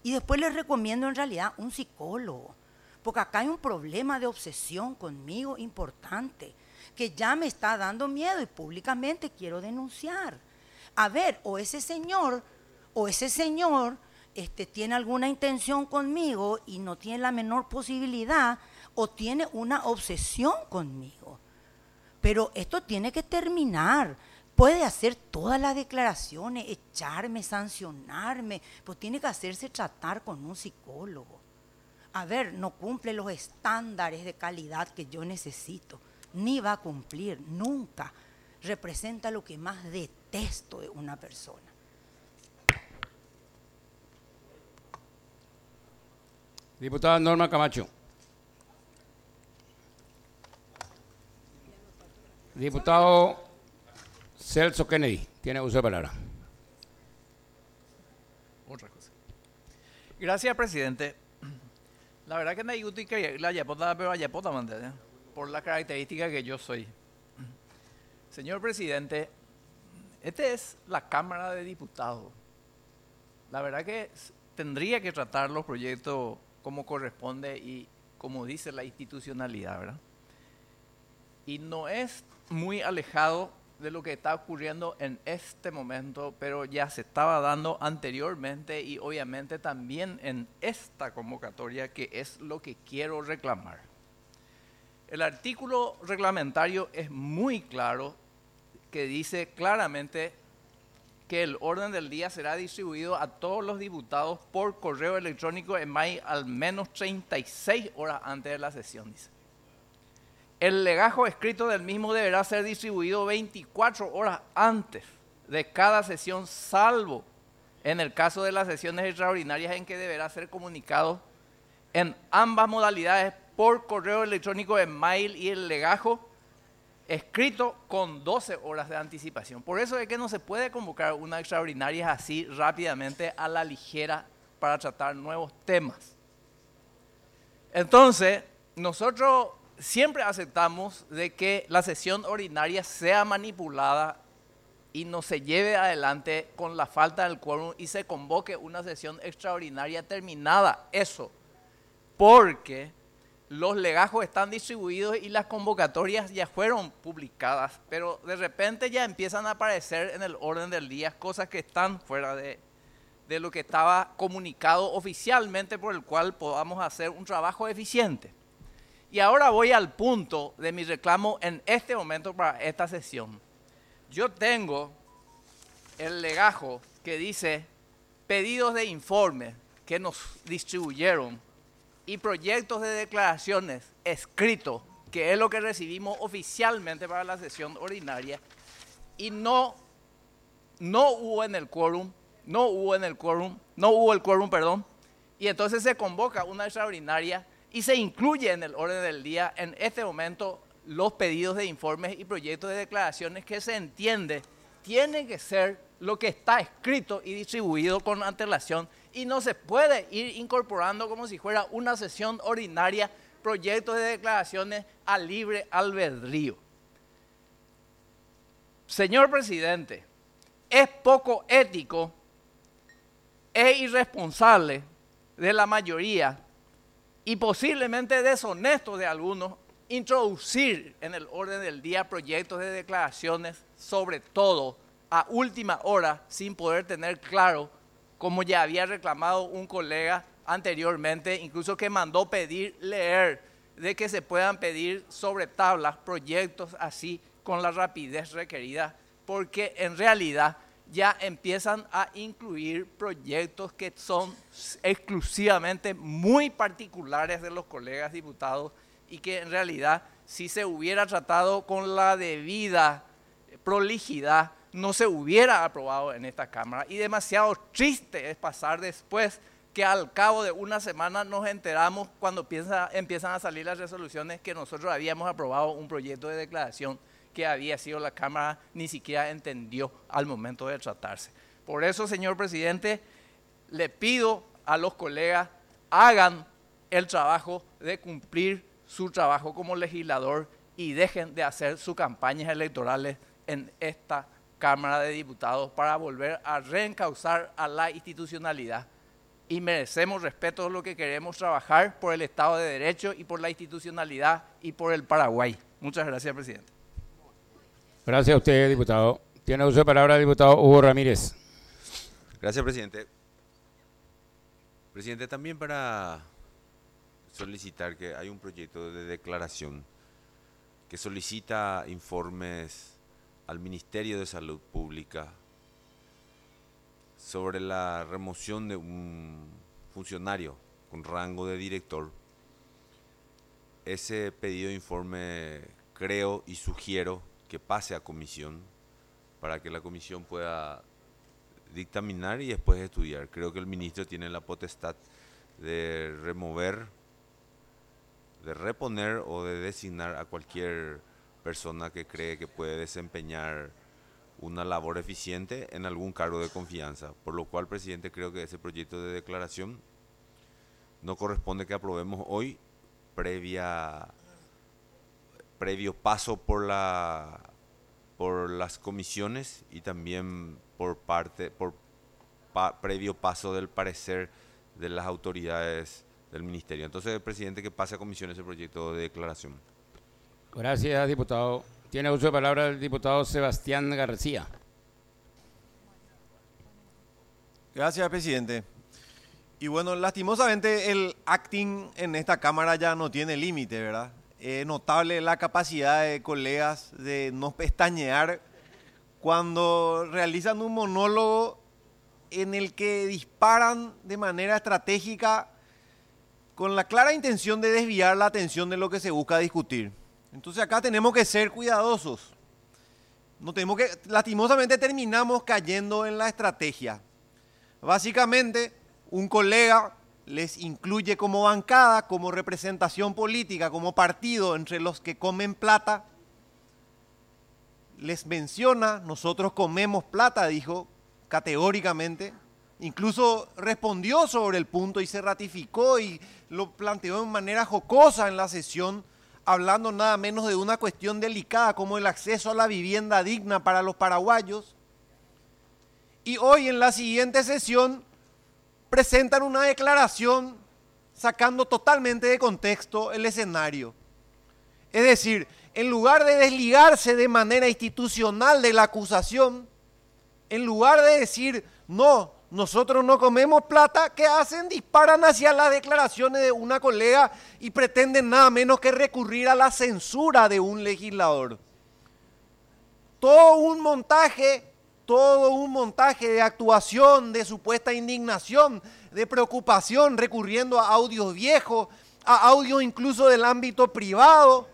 Y después les recomiendo en realidad un psicólogo, porque acá hay un problema de obsesión conmigo importante, que ya me está dando miedo y públicamente quiero denunciar. A ver, o ese señor, o ese señor este, tiene alguna intención conmigo y no tiene la menor posibilidad, o tiene una obsesión conmigo. Pero esto tiene que terminar. Puede hacer todas las declaraciones, echarme, sancionarme, pero tiene que hacerse tratar con un psicólogo. A ver, no cumple los estándares de calidad que yo necesito, ni va a cumplir, nunca. Representa lo que más detesto de una persona. Diputada Norma Camacho. Diputado Celso Kennedy, tiene uso de palabra. Otra cosa. Gracias, presidente. La verdad que me gusta que la yapota, pero la yapota, ¿me por la característica que yo soy. Señor presidente, esta es la Cámara de Diputados. La verdad que tendría que tratar los proyectos como corresponde y como dice la institucionalidad, ¿verdad? Y no es muy alejado de lo que está ocurriendo en este momento, pero ya se estaba dando anteriormente y obviamente también en esta convocatoria, que es lo que quiero reclamar. El artículo reglamentario es muy claro, que dice claramente que el orden del día será distribuido a todos los diputados por correo electrónico en mayo al menos treinta y seis horas antes de la sesión, dice. El legajo escrito del mismo deberá ser distribuido veinticuatro horas antes de cada sesión, salvo en el caso de las sesiones extraordinarias en que deberá ser comunicado en ambas modalidades por correo electrónico en mail y el legajo escrito con doce horas de anticipación. Por eso es que no se puede convocar una extraordinaria así rápidamente a la ligera para tratar nuevos temas. Entonces, nosotros siempre aceptamos de que la sesión ordinaria sea manipulada y no se lleve adelante con la falta del quórum y se convoque una sesión extraordinaria terminada. Eso, porque los legajos están distribuidos y las convocatorias ya fueron publicadas, pero de repente ya empiezan a aparecer en el orden del día cosas que están fuera de, de lo que estaba comunicado oficialmente, por el cual podamos hacer un trabajo eficiente. Y ahora voy al punto de mi reclamo en este momento para esta sesión. Yo tengo el legajo que dice pedidos de informe que nos distribuyeron y proyectos de declaraciones escritos, que es lo que recibimos oficialmente para la sesión ordinaria, y no, no hubo en el quórum, no hubo en el quórum, no hubo el quórum, perdón, y entonces se convoca una extraordinaria y se incluye en el orden del día en este momento los pedidos de informes y proyectos de declaraciones que se entiende tienen que ser lo que está escrito y distribuido con antelación y no se puede ir incorporando como si fuera una sesión ordinaria proyectos de declaraciones a libre albedrío. Señor presidente, es poco ético e irresponsable de la mayoría y posiblemente deshonesto de algunos introducir en el orden del día proyectos de declaraciones, sobre todo a última hora, sin poder tener claro, como ya había reclamado un colega anteriormente, incluso que mandó pedir leer, de que se puedan pedir sobre tablas proyectos así con la rapidez requerida, porque en realidad ya empiezan a incluir proyectos que son exclusivamente muy particulares de los colegas diputados y que en realidad si se hubiera tratado con la debida prolijidad no se hubiera aprobado en esta Cámara. Y demasiado triste es pasar después que al cabo de una semana nos enteramos cuando piensa, empiezan a salir las resoluciones que nosotros habíamos aprobado un proyecto de declaración que había sido la Cámara ni siquiera entendió al momento de tratarse. Por eso, señor presidente, le pido a los colegas hagan el trabajo de cumplir su trabajo como legislador y dejen de hacer sus campañas electorales en esta Cámara de Diputados para volver a reencauzar a la institucionalidad y merecemos respeto, lo que queremos trabajar por el Estado de Derecho y por la institucionalidad y por el Paraguay. Muchas gracias, presidente. Gracias a usted, diputado. Tiene uso de palabra el diputado Hugo Ramírez. Gracias, presidente. Presidente, también para solicitar que hay un proyecto de declaración que solicita informes al Ministerio de Salud Pública sobre la remoción de un funcionario con rango de director. Ese pedido de informe creo y sugiero que pase a comisión para que la comisión pueda dictaminar y después estudiar. Creo que el ministro tiene la potestad de remover, de reponer o de designar a cualquier persona que cree que puede desempeñar una labor eficiente en algún cargo de confianza. Por lo cual, presidente, creo que ese proyecto de declaración no corresponde que aprobemos hoy, previa previo paso por la por las comisiones y también por parte por pa, previo paso del parecer de las autoridades del ministerio. Entonces, presidente, que pase a comisión ese proyecto de declaración. Gracias, diputado. Tiene uso de palabra el diputado Sebastián García. Gracias, presidente. Y bueno, lastimosamente el acting en esta Cámara ya no tiene límite, ¿verdad? Es notable la capacidad de colegas de no pestañear cuando realizan un monólogo en el que disparan de manera estratégica con la clara intención de desviar la atención de lo que se busca discutir. Entonces acá tenemos que ser cuidadosos. No tenemos que, lastimosamente terminamos cayendo en la estrategia. Básicamente, un colega les incluye como bancada, como representación política, como partido entre los que comen plata. Les menciona, nosotros comemos plata, dijo categóricamente. Incluso respondió sobre el punto y se ratificó y lo planteó de manera jocosa en la sesión, hablando nada menos de una cuestión delicada como el acceso a la vivienda digna para los paraguayos. Y hoy en la siguiente sesión presentan una declaración sacando totalmente de contexto el escenario. Es decir, en lugar de desligarse de manera institucional de la acusación, en lugar de decir, no, nosotros no comemos plata, ¿qué hacen? Disparan hacia las declaraciones de una colega y pretenden nada menos que recurrir a la censura de un legislador. Todo un montaje, todo un montaje de actuación, de supuesta indignación, de preocupación, recurriendo a audios viejos, a audios incluso del ámbito privado,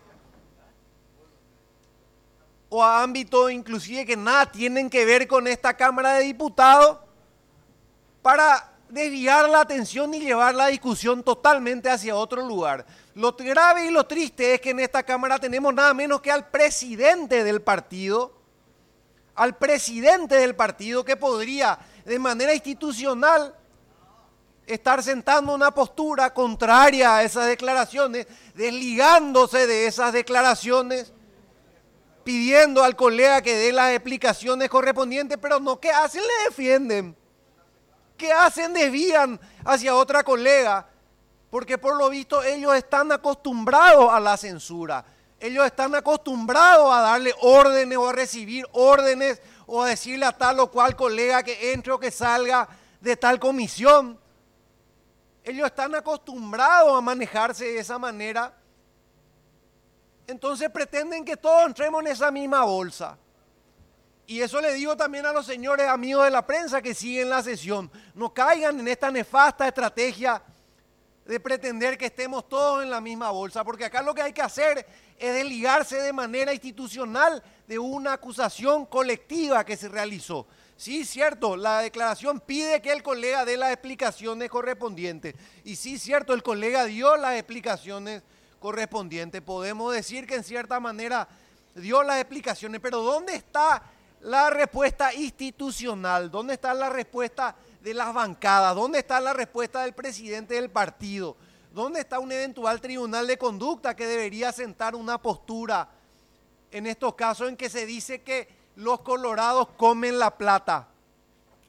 o a ámbito inclusive que nada tienen que ver con esta Cámara de Diputados, para desviar la atención y llevar la discusión totalmente hacia otro lugar. Lo grave y lo triste es que en esta Cámara tenemos nada menos que al presidente del partido, al presidente del partido que podría de manera institucional estar sentando una postura contraria a esas declaraciones, desligándose de esas declaraciones, pidiendo al colega que dé las explicaciones correspondientes, pero no, ¿qué hacen? Le defienden. ¿Qué hacen? Desvían hacia otra colega, porque por lo visto ellos están acostumbrados a la censura, ellos están acostumbrados a darle órdenes o a recibir órdenes o a decirle a tal o cual colega que entre o que salga de tal comisión. Ellos están acostumbrados a manejarse de esa manera, entonces pretenden que todos entremos en esa misma bolsa. Y eso le digo también a los señores amigos de la prensa que siguen la sesión. No caigan en esta nefasta estrategia de pretender que estemos todos en la misma bolsa, porque acá lo que hay que hacer es desligarse de manera institucional de una acusación colectiva que se realizó. Sí, cierto, la declaración pide que el colega dé las explicaciones correspondientes. Y sí, cierto, el colega dio las explicaciones correspondientes. Podemos decir que en cierta manera dio las explicaciones, pero ¿dónde está la respuesta institucional? ¿Dónde está la respuesta de las bancadas? ¿Dónde está la respuesta del presidente del partido? ¿Dónde está un eventual tribunal de conducta que debería sentar una postura en estos casos en que se dice que los colorados comen la plata?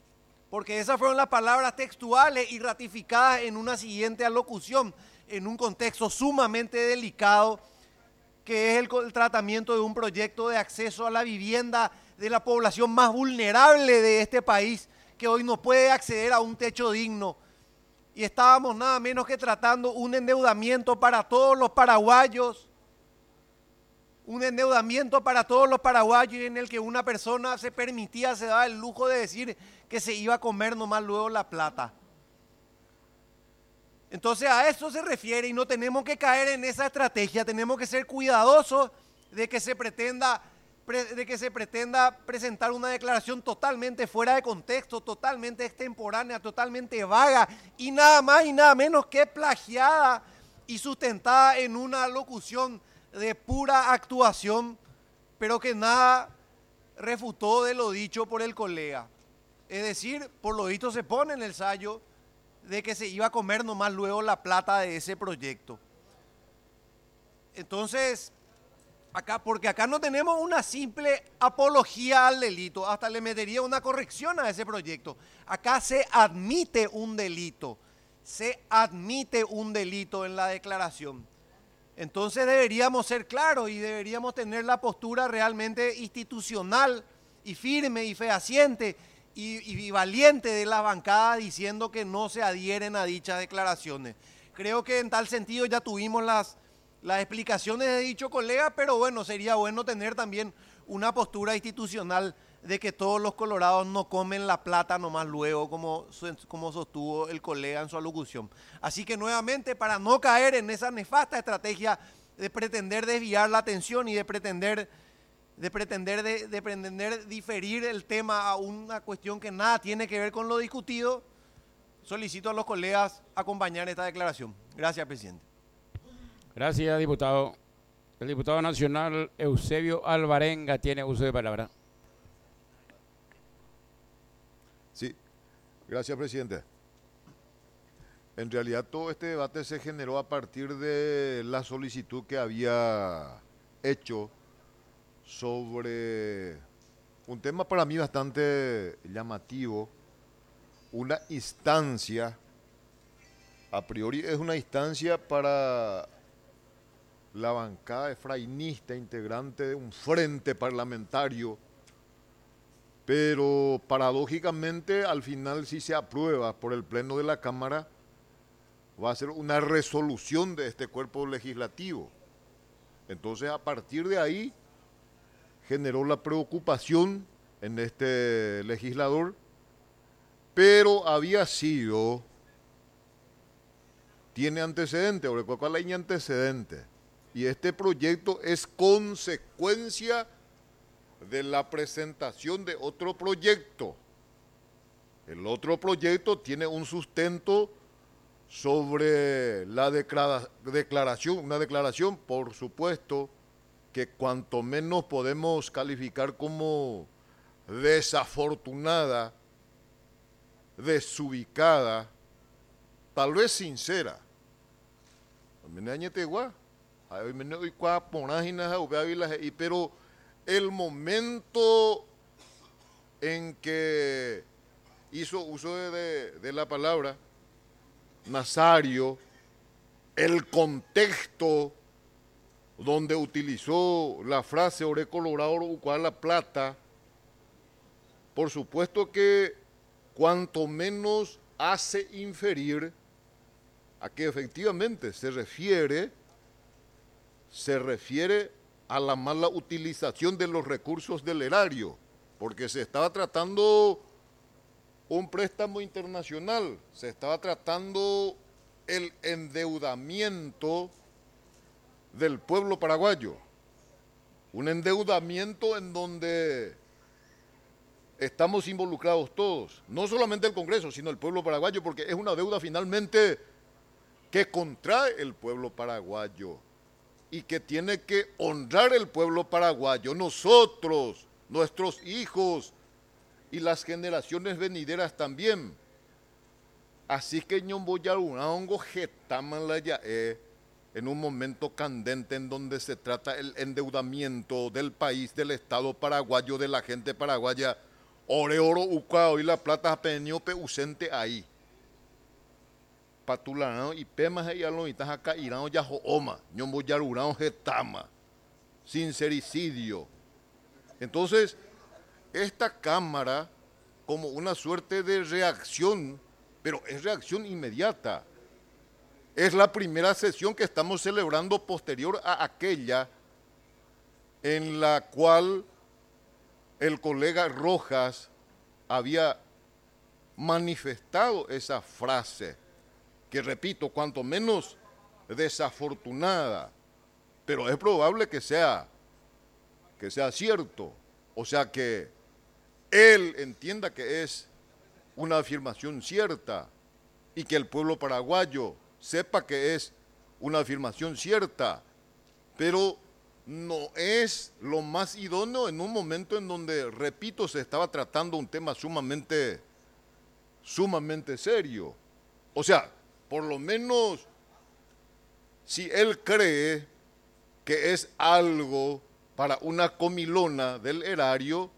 porque esas fueron las palabras textuales y ratificadas en una siguiente alocución, en un contexto sumamente delicado, que es el, el tratamiento de un proyecto de acceso a la vivienda de la población más vulnerable de este país, que hoy no puede acceder a un techo digno. Y estábamos nada menos que tratando un endeudamiento para todos los paraguayos, un endeudamiento para todos los paraguayos en el que una persona se permitía, se daba el lujo de decir que se iba a comer nomás luego la plata. Entonces a eso se refiere y no tenemos que caer en esa estrategia, tenemos que ser cuidadosos de que se pretenda, de que se pretenda presentar una declaración totalmente fuera de contexto, totalmente extemporánea, totalmente vaga y nada más y nada menos que plagiada y sustentada en una locución de pura actuación, pero que nada refutó de lo dicho por el colega. Es decir, por lo visto se pone en el ensayo de que se iba a comer nomás luego la plata de ese proyecto. Entonces, acá, porque acá no tenemos una simple apología al delito, hasta le metería una corrección a ese proyecto. Acá se admite un delito, se admite un delito en la declaración. Entonces deberíamos ser claros y deberíamos tener la postura realmente institucional y firme y fehaciente y, y valiente de la bancada diciendo que no se adhieren a dichas declaraciones. Creo que en tal sentido ya tuvimos las, las explicaciones de dicho colega, pero bueno, sería bueno tener también una postura institucional de que todos los colorados no comen la plata nomás luego, como, como sostuvo el colega en su alocución. Así que nuevamente, para no caer en esa nefasta estrategia de pretender desviar la atención y de pretender, de pretender, de, de pretender diferir el tema a una cuestión que nada tiene que ver con lo discutido, solicito a los colegas acompañar esta declaración. Gracias, presidente. Gracias, diputado. El diputado nacional Eusebio Alvarenga tiene uso de palabra. Sí, gracias, presidente. En realidad todo este debate se generó a partir de la solicitud que había hecho sobre un tema para mí bastante llamativo, una instancia, a priori es una instancia para la bancada efrainista, integrante de un frente parlamentario, pero paradójicamente al final si se aprueba por el Pleno de la Cámara va a ser una resolución de este cuerpo legislativo. Entonces a partir de ahí generó la preocupación en este legislador, pero había sido, tiene antecedentes, o cuál hay antecedentes, y este proyecto es consecuencia de la presentación de otro proyecto. El otro proyecto tiene un sustento sobre la declara- declaración, una declaración, por supuesto, que cuanto menos podemos calificar como desafortunada, desubicada, tal vez sincera. Pero el momento en que hizo uso de, de, de la palabra Nazario, el contexto donde utilizó la frase ore colorado o la plata, por supuesto que cuanto menos hace inferir a que efectivamente se refiere, se refiere a la mala utilización de los recursos del erario, porque se estaba tratando un préstamo internacional, se estaba tratando el endeudamiento del pueblo paraguayo, un endeudamiento en donde estamos involucrados todos, no solamente el Congreso, sino el pueblo paraguayo, porque es una deuda finalmente que contrae el pueblo paraguayo y que tiene que honrar el pueblo paraguayo, nosotros, nuestros hijos y las generaciones venideras también. Así que ñon voy a un getaman la ya en un momento candente en donde se trata el endeudamiento del país, del Estado paraguayo, de la gente paraguaya. ore oro uca hoy la plata penio pe ausente ahí. Patularano y pemas y alonitas acá irán ya hooma, ñombo yarurano getama, sincericidio. Entonces, esta Cámara, como una suerte de reacción, pero es reacción inmediata. Es la primera sesión que estamos celebrando posterior a aquella en la cual el colega Rojas había manifestado esa frase, que repito, cuanto menos desafortunada, pero es probable que sea, que sea cierto, o sea que él entienda que es una afirmación cierta y que el pueblo paraguayo sepa que es una afirmación cierta, pero no es lo más idóneo en un momento en donde, repito, se estaba tratando un tema sumamente, sumamente serio. O sea, por lo menos, si él cree que es algo para una comilona del erario,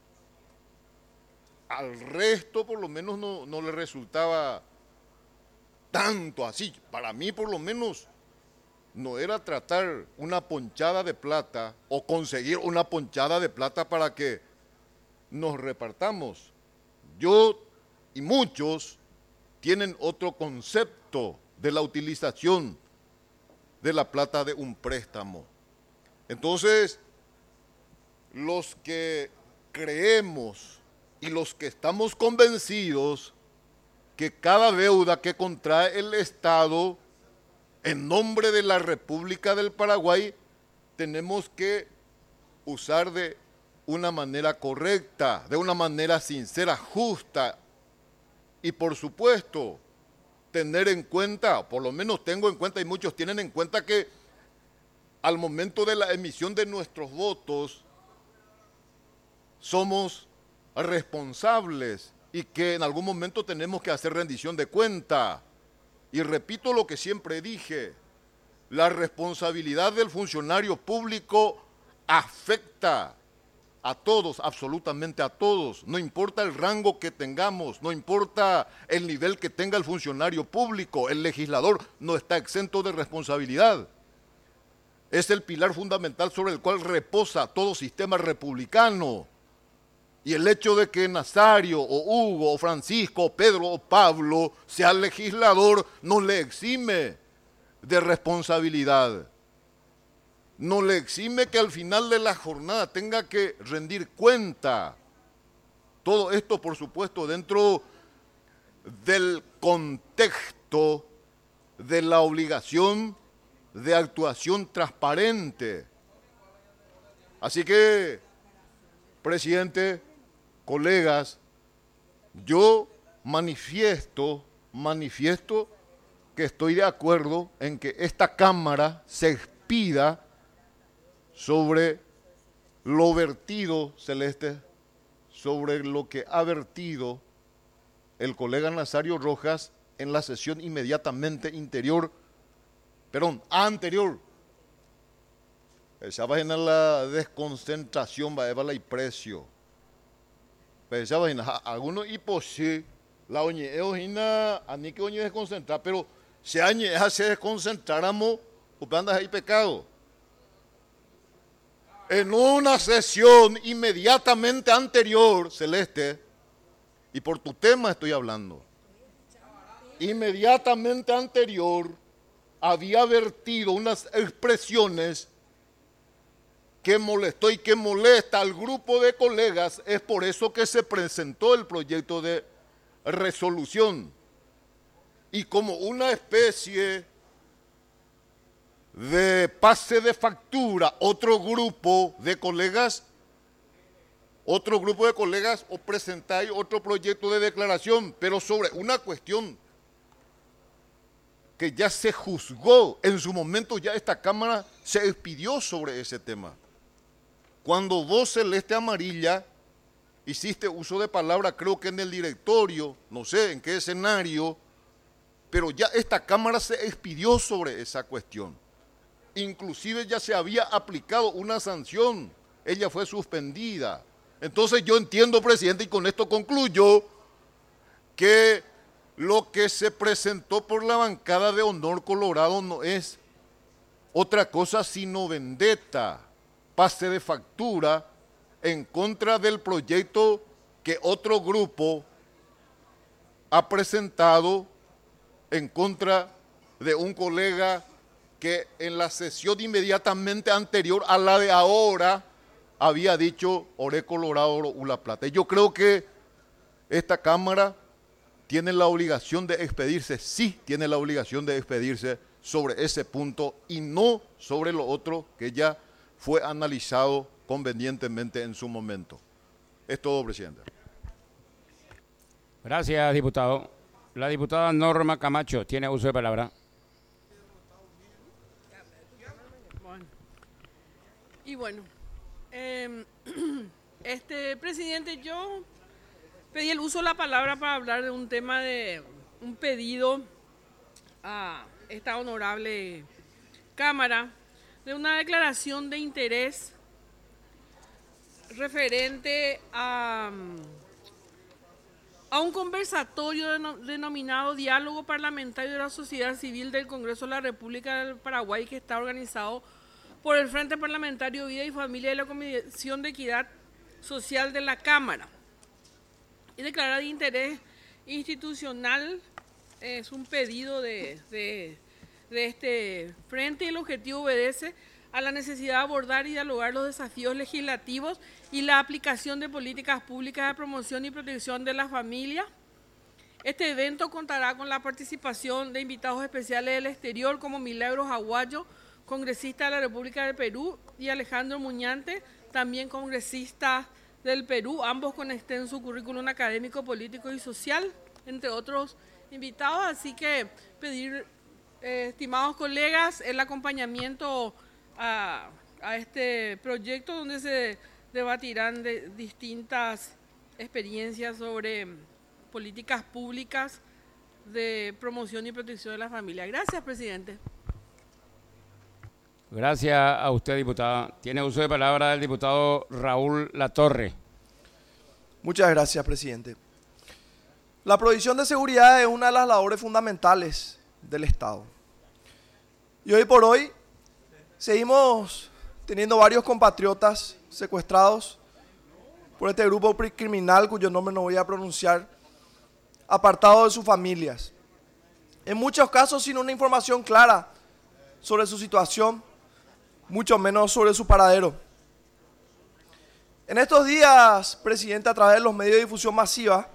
al resto por lo menos no, no le resultaba tanto así. Para mí por lo menos no era tratar una ponchada de plata o conseguir una ponchada de plata para que nos repartamos. Yo y muchos tienen otro concepto de la utilización de la plata de un préstamo. Entonces, los que creemos y los que estamos convencidos que cada deuda que contrae el Estado en nombre de la República del Paraguay tenemos que usar de una manera correcta, de una manera sincera, justa y por supuesto tener en cuenta, por lo menos tengo en cuenta y muchos tienen en cuenta que al momento de la emisión de nuestros votos somos responsables y que en algún momento tenemos que hacer rendición de cuenta. Y repito lo que siempre dije, la responsabilidad del funcionario público afecta a todos, absolutamente a todos, no importa el rango que tengamos, no importa el nivel que tenga el funcionario público, el legislador no está exento de responsabilidad. Es el pilar fundamental sobre el cual reposa todo sistema republicano. Y el hecho de que Nazario, o Hugo, o Francisco, o Pedro, o Pablo sea legislador no le exime de responsabilidad. No le exime que al final de la jornada tenga que rendir cuenta. Todo esto, por supuesto, dentro del contexto de la obligación de actuación transparente. Así que, presidente, colegas, yo manifiesto, manifiesto que estoy de acuerdo en que esta Cámara se expida sobre lo vertido, Celeste, sobre lo que ha vertido el colega Nazario Rojas en la sesión inmediatamente interior, perdón, anterior. Pensaba en la desconcentración, va a la y precio. Pensaba en algunos y posee la oñeo hina a ni que oñe desconcentrar, pero si añe se desconcentráramos, upandas ahí pecado. En una sesión inmediatamente anterior, Celeste, y por tu tema estoy hablando, inmediatamente anterior había vertido unas expresiones que molestó y que molesta al grupo de colegas. Es por eso que se presentó el proyecto de resolución. Y como una especie de pase de factura, otro grupo de colegas, otro grupo de colegas o presentáis otro proyecto de declaración, pero sobre una cuestión que ya se juzgó, en su momento ya esta Cámara se expidió sobre ese tema. Cuando vos, Celeste Amarilla, hiciste uso de palabra, creo que en el directorio, no sé en qué escenario, pero ya esta Cámara se expidió sobre esa cuestión. Inclusive ya se había aplicado una sanción, ella fue suspendida. Entonces yo entiendo, presidente, y con esto concluyo, que lo que se presentó por la bancada de Honor Colorado no es otra cosa sino vendetta, pase de factura en contra del proyecto que otro grupo ha presentado en contra de un colega que en la sesión inmediatamente anterior a la de ahora había dicho Oré Colorado Ula Plata. Yo creo que esta Cámara tiene la obligación de expedirse, sí tiene la obligación de expedirse sobre ese punto y no sobre lo otro que ya fue analizado convenientemente en su momento. Es todo, presidente. Gracias, diputado. La diputada Norma Camacho tiene uso de palabra. Bueno. Y bueno, eh, este presidente, yo pedí el uso de la palabra para hablar de un tema de un pedido a esta honorable Cámara de una declaración de interés referente a, a un conversatorio denominado Diálogo Parlamentario de la Sociedad Civil del Congreso de la República del Paraguay, que está organizado por el Frente Parlamentario Vida y Familia y la Comisión de Equidad Social de la Cámara. Y declarar de interés institucional es un pedido de, de, de este frente y el objetivo obedece a la necesidad de abordar y dialogar los desafíos legislativos y la aplicación de políticas públicas de promoción y protección de la familia. Este evento contará con la participación de invitados especiales del exterior como Milagros Aguayo, congresista de la República del Perú, y Alejandro Muñante, también congresista del Perú, ambos con extenso currículum académico, político y social, entre otros invitados. Así que pedir, eh, estimados colegas, el acompañamiento a, a este proyecto donde se debatirán de distintas experiencias sobre políticas públicas de promoción y protección de la familia. Gracias, presidente. Gracias a usted, diputada. Tiene uso de palabra el diputado Raúl Latorre. Muchas gracias, presidente. La provisión de seguridad es una de las labores fundamentales del Estado. Y hoy por hoy seguimos teniendo varios compatriotas secuestrados por este grupo criminal, cuyo nombre no voy a pronunciar, apartados de sus familias. En muchos casos sin una información clara sobre su situación, mucho menos sobre su paradero. En estos días, presidente, a través de los medios de difusión masiva,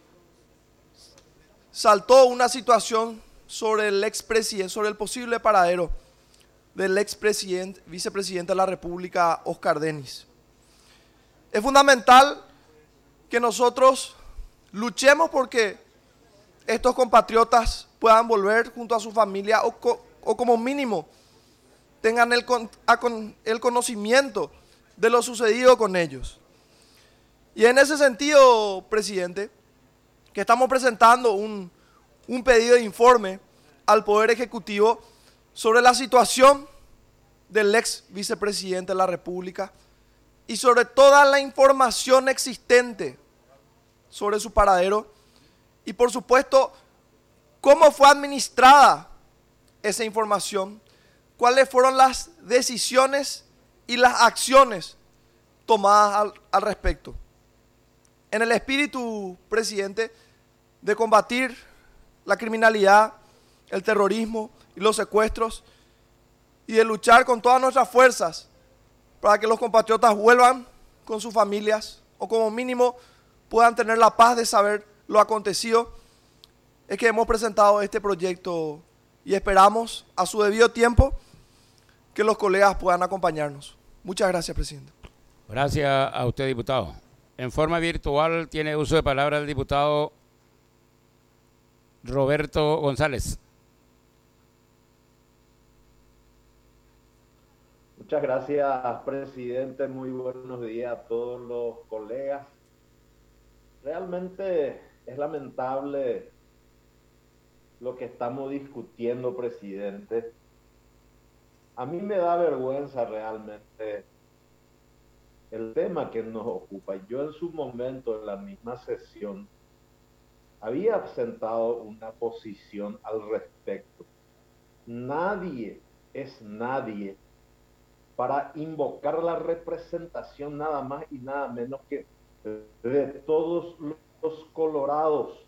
saltó una situación sobre el expresidente, sobre el posible paradero del expresidente, vicepresidente de la República, Oscar Dennis. Es fundamental que nosotros luchemos porque estos compatriotas puedan volver junto a su familia o, co o como mínimo tengan el, con el conocimiento de lo sucedido con ellos. Y en ese sentido, presidente, que estamos presentando un, un pedido de informe al Poder Ejecutivo sobre la situación del ex vicepresidente de la República y sobre toda la información existente sobre su paradero y, por supuesto, cómo fue administrada esa información, cuáles fueron las decisiones y las acciones tomadas al, al respecto. En el espíritu, presidente, de combatir la criminalidad, el terrorismo y los secuestros, y de luchar con todas nuestras fuerzas para que los compatriotas vuelvan con sus familias o como mínimo puedan tener la paz de saber lo acontecido, es que hemos presentado este proyecto y esperamos a su debido tiempo que los colegas puedan acompañarnos. Muchas gracias, presidente. Gracias a usted, diputado. En forma virtual tiene uso de palabra el diputado Roberto González. Muchas gracias, presidente. Muy buenos días a todos los colegas. Realmente es lamentable lo que estamos discutiendo, presidente. A mí me da vergüenza realmente el tema que nos ocupa. Yo en su momento, en la misma sesión, había presentado una posición al respecto. Nadie es nadie para invocar la representación nada más y nada menos que de todos los colorados.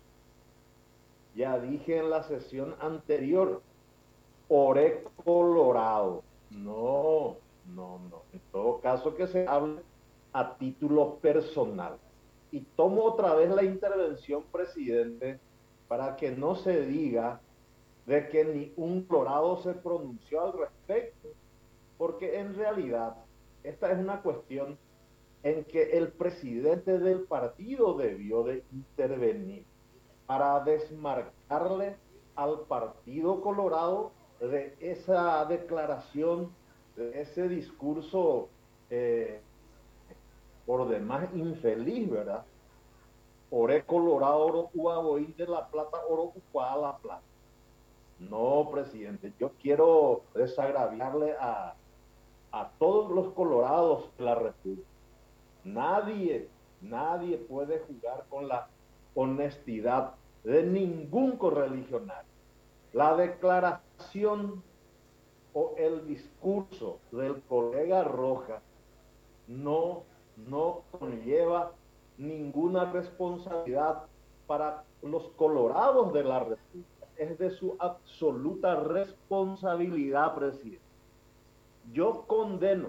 Ya dije en la sesión anterior, oré colorado. No, no, no. En todo caso que se hable a título personal. Y tomo otra vez la intervención, presidente, para que no se diga de que ni un colorado se pronunció al respecto, porque en realidad esta es una cuestión en que el presidente del partido debió de intervenir para desmarcarle al Partido Colorado de esa declaración, de ese discurso eh, por demás infeliz, ¿verdad? Oré colorado, oro uaboín de la plata, oro ucuá la plata. No, presidente, yo quiero desagraviarle a, a todos los colorados de la República. Nadie, nadie puede jugar con la honestidad de ningún correligionario. La declaración o el discurso del colega Rojas no, no conlleva ninguna responsabilidad para los colorados de la República. Es de su absoluta responsabilidad, presidente. Yo condeno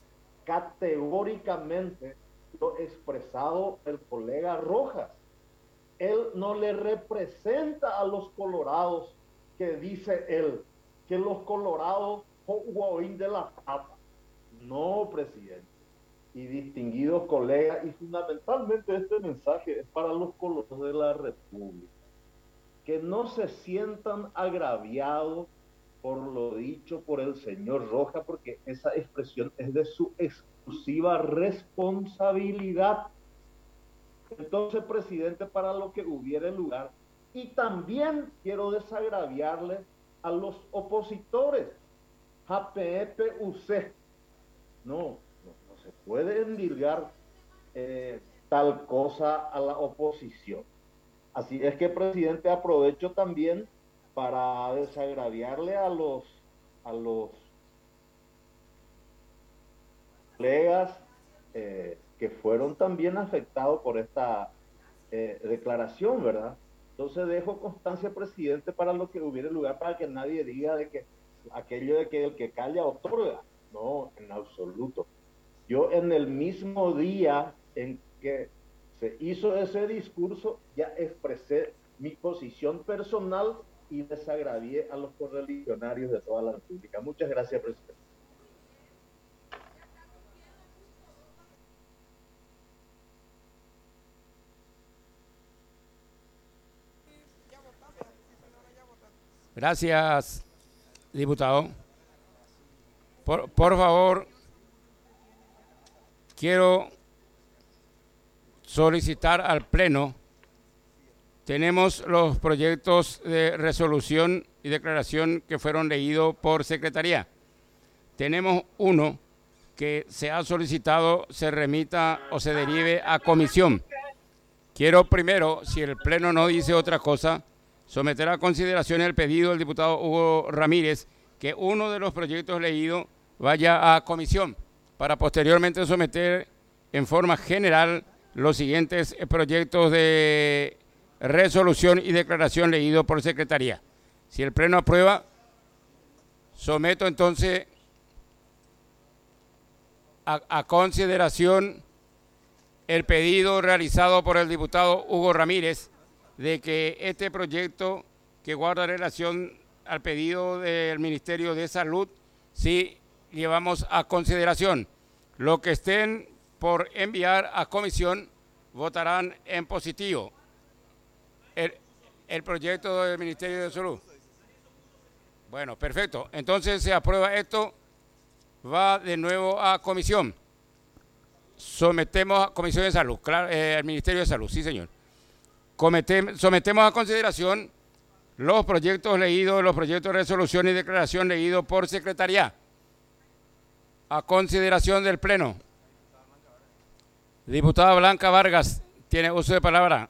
categóricamente lo expresado el colega Rojas. Él no le representa a los colorados que dice él, que los colorados son de la pata. No, presidente. Y distinguidos colegas, y fundamentalmente este mensaje es para los colorados de la República, que no se sientan agraviados por lo dicho por el señor Rojas, porque esa expresión es de su exclusiva responsabilidad. Entonces, presidente, para lo que hubiere lugar, y también quiero desagraviarle a los opositores, J P E P U C, no, no, no se puede endilgar eh, tal cosa a la oposición. Así es que, presidente, aprovecho también para desagraviarle a los a los colegas eh, que fueron también afectados por esta eh, declaración, ¿verdad? Entonces dejo constancia, presidente, para lo que hubiera lugar, para que nadie diga de que aquello de que el que calla otorga. No, en absoluto. Yo en el mismo día en que se hizo ese discurso, ya expresé mi posición personal y desagravié a los correligionarios de toda la República. Muchas gracias, presidente. Gracias, diputado. Por, por favor, quiero solicitar al Pleno. Tenemos los proyectos de resolución y declaración que fueron leídos por Secretaría. Tenemos uno que se ha solicitado se remita o se derive a comisión. Quiero primero, si el Pleno no dice otra cosa, someter a consideración el pedido del diputado Hugo Ramírez que uno de los proyectos leídos vaya a comisión para posteriormente someter en forma general los siguientes proyectos de resolución y declaración leídos por Secretaría. Si el Pleno aprueba, someto entonces a, a consideración el pedido realizado por el diputado Hugo Ramírez de que este proyecto que guarda relación al pedido del Ministerio de Salud, sí llevamos a consideración. Lo que estén por enviar a comisión votarán en positivo. El, el proyecto del Ministerio de Salud. Bueno, perfecto. Entonces se aprueba esto, va de nuevo a comisión. Sometemos a Comisión de Salud, claro, eh, al Ministerio de Salud, sí señor. Comete, sometemos a consideración los proyectos leídos, los proyectos de resolución y declaración leídos por Secretaría. A consideración del Pleno. Diputada Blanca Vargas, tiene uso de palabra.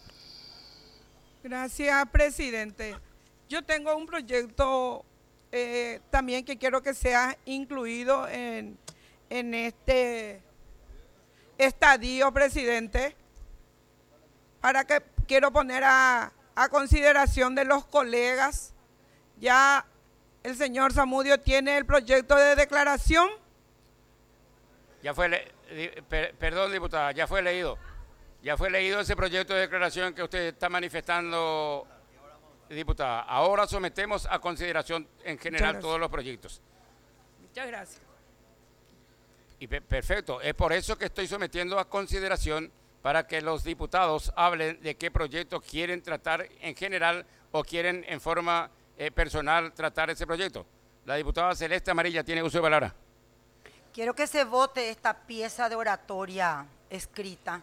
Gracias, presidente. Yo tengo un proyecto eh, también que quiero que sea incluido en, en este estadio, presidente, para que quiero poner a, a consideración de los colegas. Ya el señor Zamudio tiene el proyecto de declaración. Ya fue, le, di, per, perdón, diputada, ya fue leído. Ya fue leído ese proyecto de declaración que usted está manifestando, diputada. Ahora sometemos a consideración en general todos los proyectos. Muchas gracias. Y pe perfecto, es por eso que estoy sometiendo a consideración para que los diputados hablen de qué proyectos quieren tratar en general o quieren en forma eh, personal tratar ese proyecto. La diputada Celeste Amarilla tiene uso de palabra. Quiero que se vote esta pieza de oratoria escrita.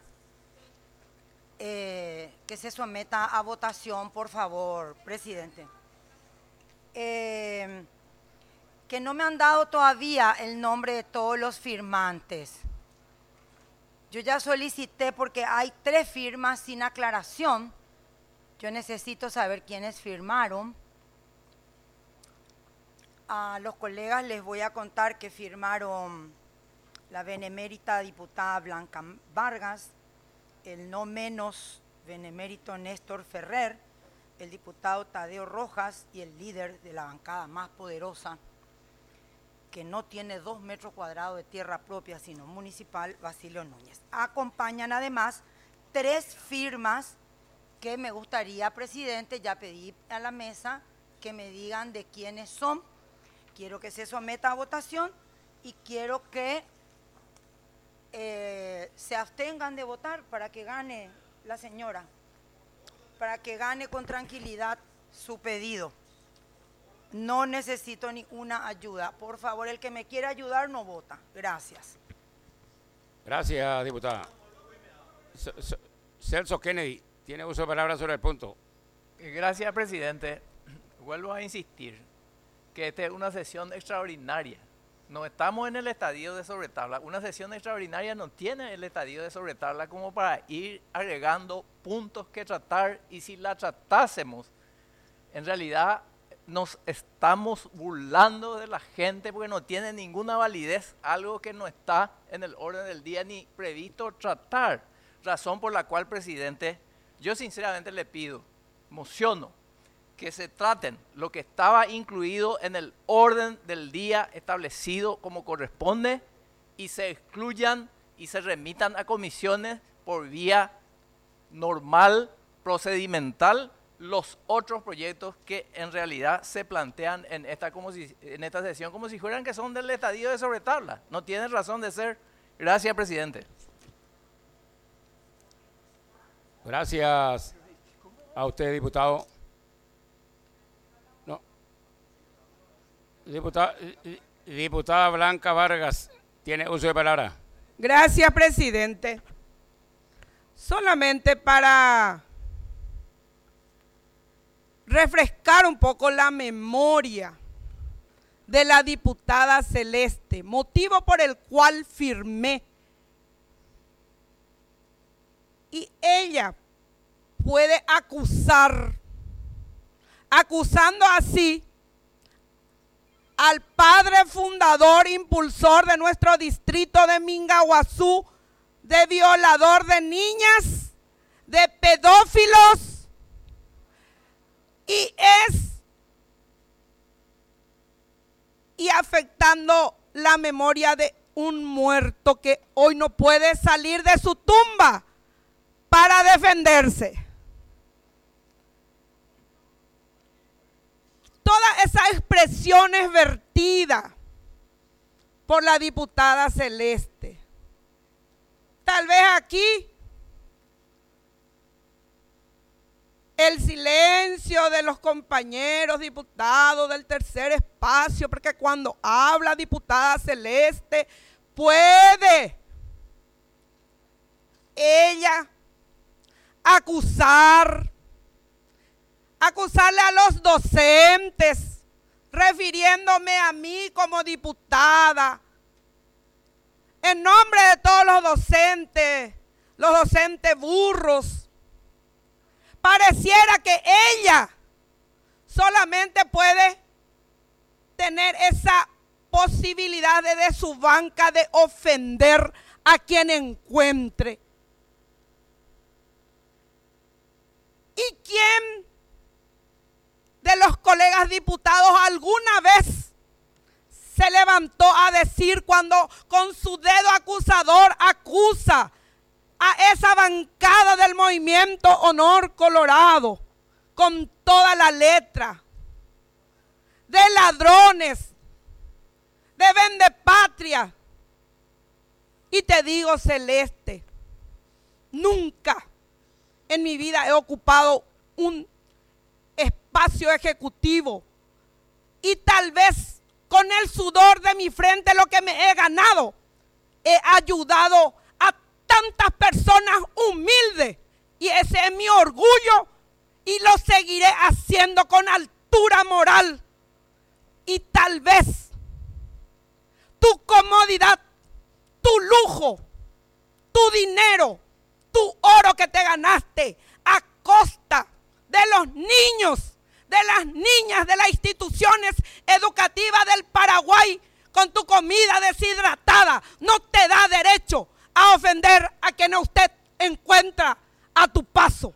Eh, que se someta a votación, por favor, presidente. Eh, que no me han dado todavía el nombre de todos los firmantes. Yo ya solicité porque hay tres firmas sin aclaración. Yo necesito saber quiénes firmaron. A los colegas les voy a contar que firmaron la benemérita diputada Blanca Vargas, el no menos benemérito Néstor Ferrer, el diputado Tadeo Rojas y el líder de la bancada más poderosa, que no tiene dos metros cuadrados de tierra propia, sino municipal, Basilio Núñez. Acompañan además tres firmas que me gustaría, presidente, ya pedí a la mesa que me digan de quiénes son. Quiero que se someta a votación y quiero que Eh, se abstengan de votar para que gane la señora, para que gane con tranquilidad su pedido. No necesito ninguna ayuda. Por favor, el que me quiera ayudar no vota. Gracias. Gracias, diputada. Celso Kennedy tiene uso de palabra sobre el punto. Gracias, presidente. Vuelvo a insistir que esta es una sesión extraordinaria. No estamos en el estadio de sobretabla. Una sesión extraordinaria no tiene el estadio de sobretabla como para ir agregando puntos que tratar, y si la tratásemos, en realidad nos estamos burlando de la gente porque no tiene ninguna validez algo que no está en el orden del día ni previsto tratar. Razón por la cual, presidente, yo sinceramente le pido, mociono, que se traten lo que estaba incluido en el orden del día establecido como corresponde y se excluyan y se remitan a comisiones por vía normal, procedimental, los otros proyectos que en realidad se plantean en esta, como si, en esta sesión como si fueran que son del estadio de sobretabla. No tienen razón de ser. Gracias, presidente. Gracias a usted, diputado. Diputada, diputada Blanca Vargas, tiene uso de palabra. Gracias, presidente. Solamente para refrescar un poco la memoria de la diputada Celeste, motivo por el cual firmé. Y ella puede acusar, acusando así al padre fundador, impulsor de nuestro distrito de Mingaguazú, de violador de niñas, de pedófilos, y es, y afectando la memoria de un muerto que hoy no puede salir de su tumba para defenderse. Todas esas expresiones vertidas por la diputada Celeste, tal vez aquí el silencio de los compañeros diputados del tercer espacio, porque cuando habla diputada Celeste puede ella acusar acusarle a los docentes, refiriéndome a mí como diputada, en nombre de todos los docentes, los docentes burros, pareciera que ella solamente puede tener esa posibilidad desde su banca de ofender a quien encuentre. ¿Y quién de los colegas diputados alguna vez se levantó a decir cuando con su dedo acusador acusa a esa bancada del Movimiento Honor Colorado con toda la letra de ladrones, de vendepatria? Y te digo, Celeste, nunca en mi vida he ocupado un espacio ejecutivo y tal vez con el sudor de mi frente lo que me he ganado, he ayudado a tantas personas humildes y ese es mi orgullo y lo seguiré haciendo con altura moral. Y tal vez tu comodidad, tu lujo, tu dinero, tu oro que te ganaste a costa de los niños, de las niñas de las instituciones educativas del Paraguay con tu comida deshidratada, no te da derecho a ofender a quien usted encuentra a tu paso.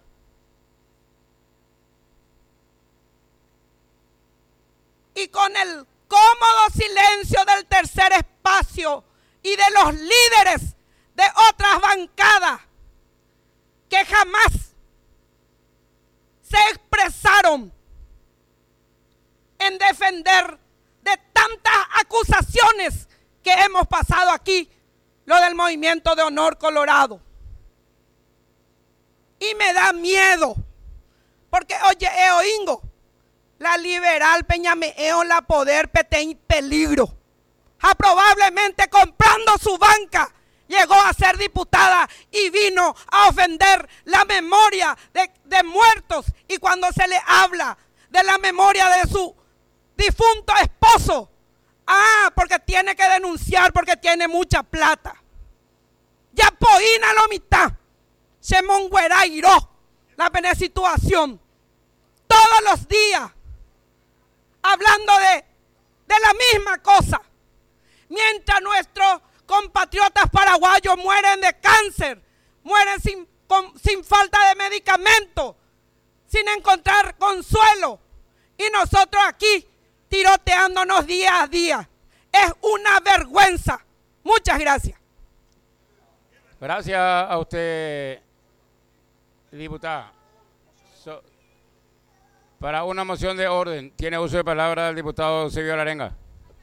Y con el cómodo silencio del tercer espacio y de los líderes de otras bancadas que jamás se expresaron en defender de tantas acusaciones que hemos pasado aquí, lo del Movimiento de Honor Colorado. Y me da miedo, porque oye, Eoingo, la liberal Peñameo, la poder pete en peligro. Ah, probablemente comprando su banca, llegó a ser diputada y vino a ofender la memoria de, de muertos. Y cuando se le habla de la memoria de su difunto esposo, ah, porque tiene que denunciar, porque tiene mucha plata. Ya poína lo mitad, se monguera iró la pena situación. Todos los días, hablando de, de la misma cosa, mientras nuestros compatriotas paraguayos mueren de cáncer, mueren sin, con, sin falta de medicamentos, sin encontrar consuelo, y nosotros aquí tiroteándonos día a día. Es una vergüenza. Muchas gracias. Gracias a usted, diputada. So, para una moción de orden, tiene uso de palabra el diputado Eusebio Alarenga.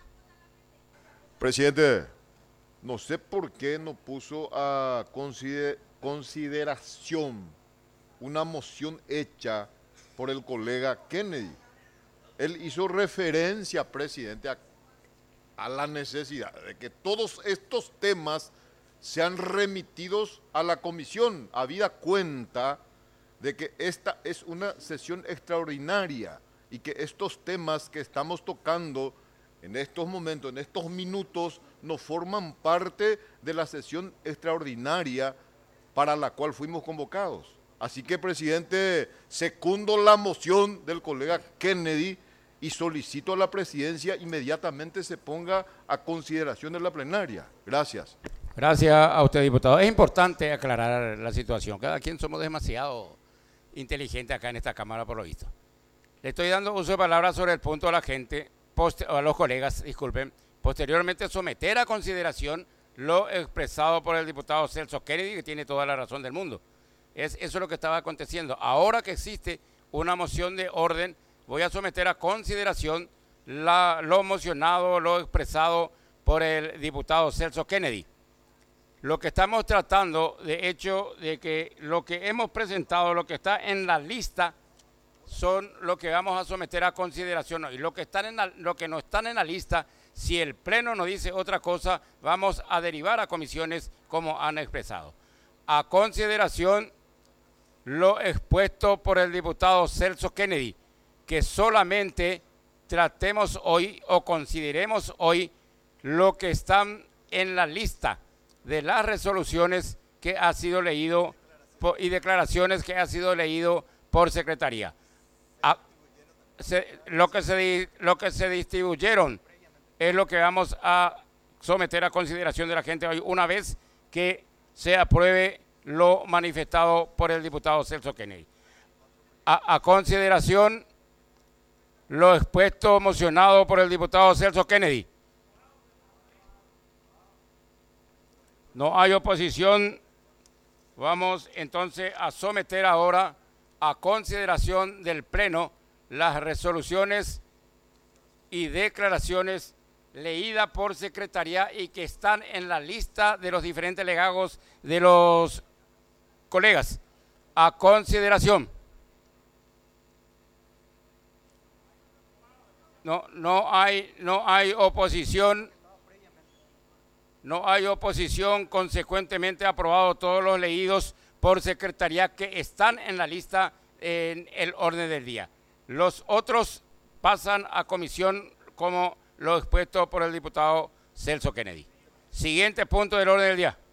Presidente, no sé por qué no puso a consider- consideración una moción hecha por el colega Kennedy. Él hizo referencia, presidente, a, a la necesidad de que todos estos temas sean remitidos a la comisión, habida cuenta de que esta es una sesión extraordinaria y que estos temas que estamos tocando en estos momentos, en estos minutos, no forman parte de la sesión extraordinaria para la cual fuimos convocados. Así que, presidente, secundo la moción del colega Kennedy y solicito a la presidencia inmediatamente se ponga a consideración de la plenaria. Gracias. Gracias a usted, diputado. Es importante aclarar la situación. Cada quien somos demasiado inteligentes acá en esta Cámara, por lo visto. Le estoy dando uso de palabras sobre el punto a la gente, post, a los colegas, disculpen, posteriormente someter a consideración lo expresado por el diputado Celso Kennedy, que tiene toda la razón del mundo. Es, eso es lo que estaba aconteciendo. Ahora que existe una moción de orden, voy a someter a consideración la, lo mocionado, lo expresado por el diputado Celso Kennedy. Lo que estamos tratando, de hecho, de que lo que hemos presentado, lo que está en la lista, son lo que vamos a someter a consideración. Y lo que, están en la, lo que no están en la lista, si el Pleno nos dice otra cosa, vamos a derivar a comisiones como han expresado. A consideración lo expuesto por el diputado Celso Kennedy, que solamente tratemos hoy o consideremos hoy lo que están en la lista, de las resoluciones que ha sido leído por, y declaraciones que ha sido leído por secretaría. A, se, lo, que se, lo que se distribuyeron es lo que vamos a someter a consideración de la gente hoy, una vez que se apruebe lo manifestado por el diputado Celso Kennedy. A, a consideración lo expuesto mocionado por el diputado Celso Kennedy. No hay oposición. Vamos entonces a someter ahora a consideración del Pleno las resoluciones y declaraciones leídas por Secretaría y que están en la lista de los diferentes legados de los colegas. A consideración. No, no hay, no hay oposición. No hay oposición, consecuentemente aprobado todos los leídos por Secretaría que están en la lista en el orden del día. Los otros pasan a comisión como lo expuesto por el diputado Celso Kennedy. Siguiente punto del orden del día.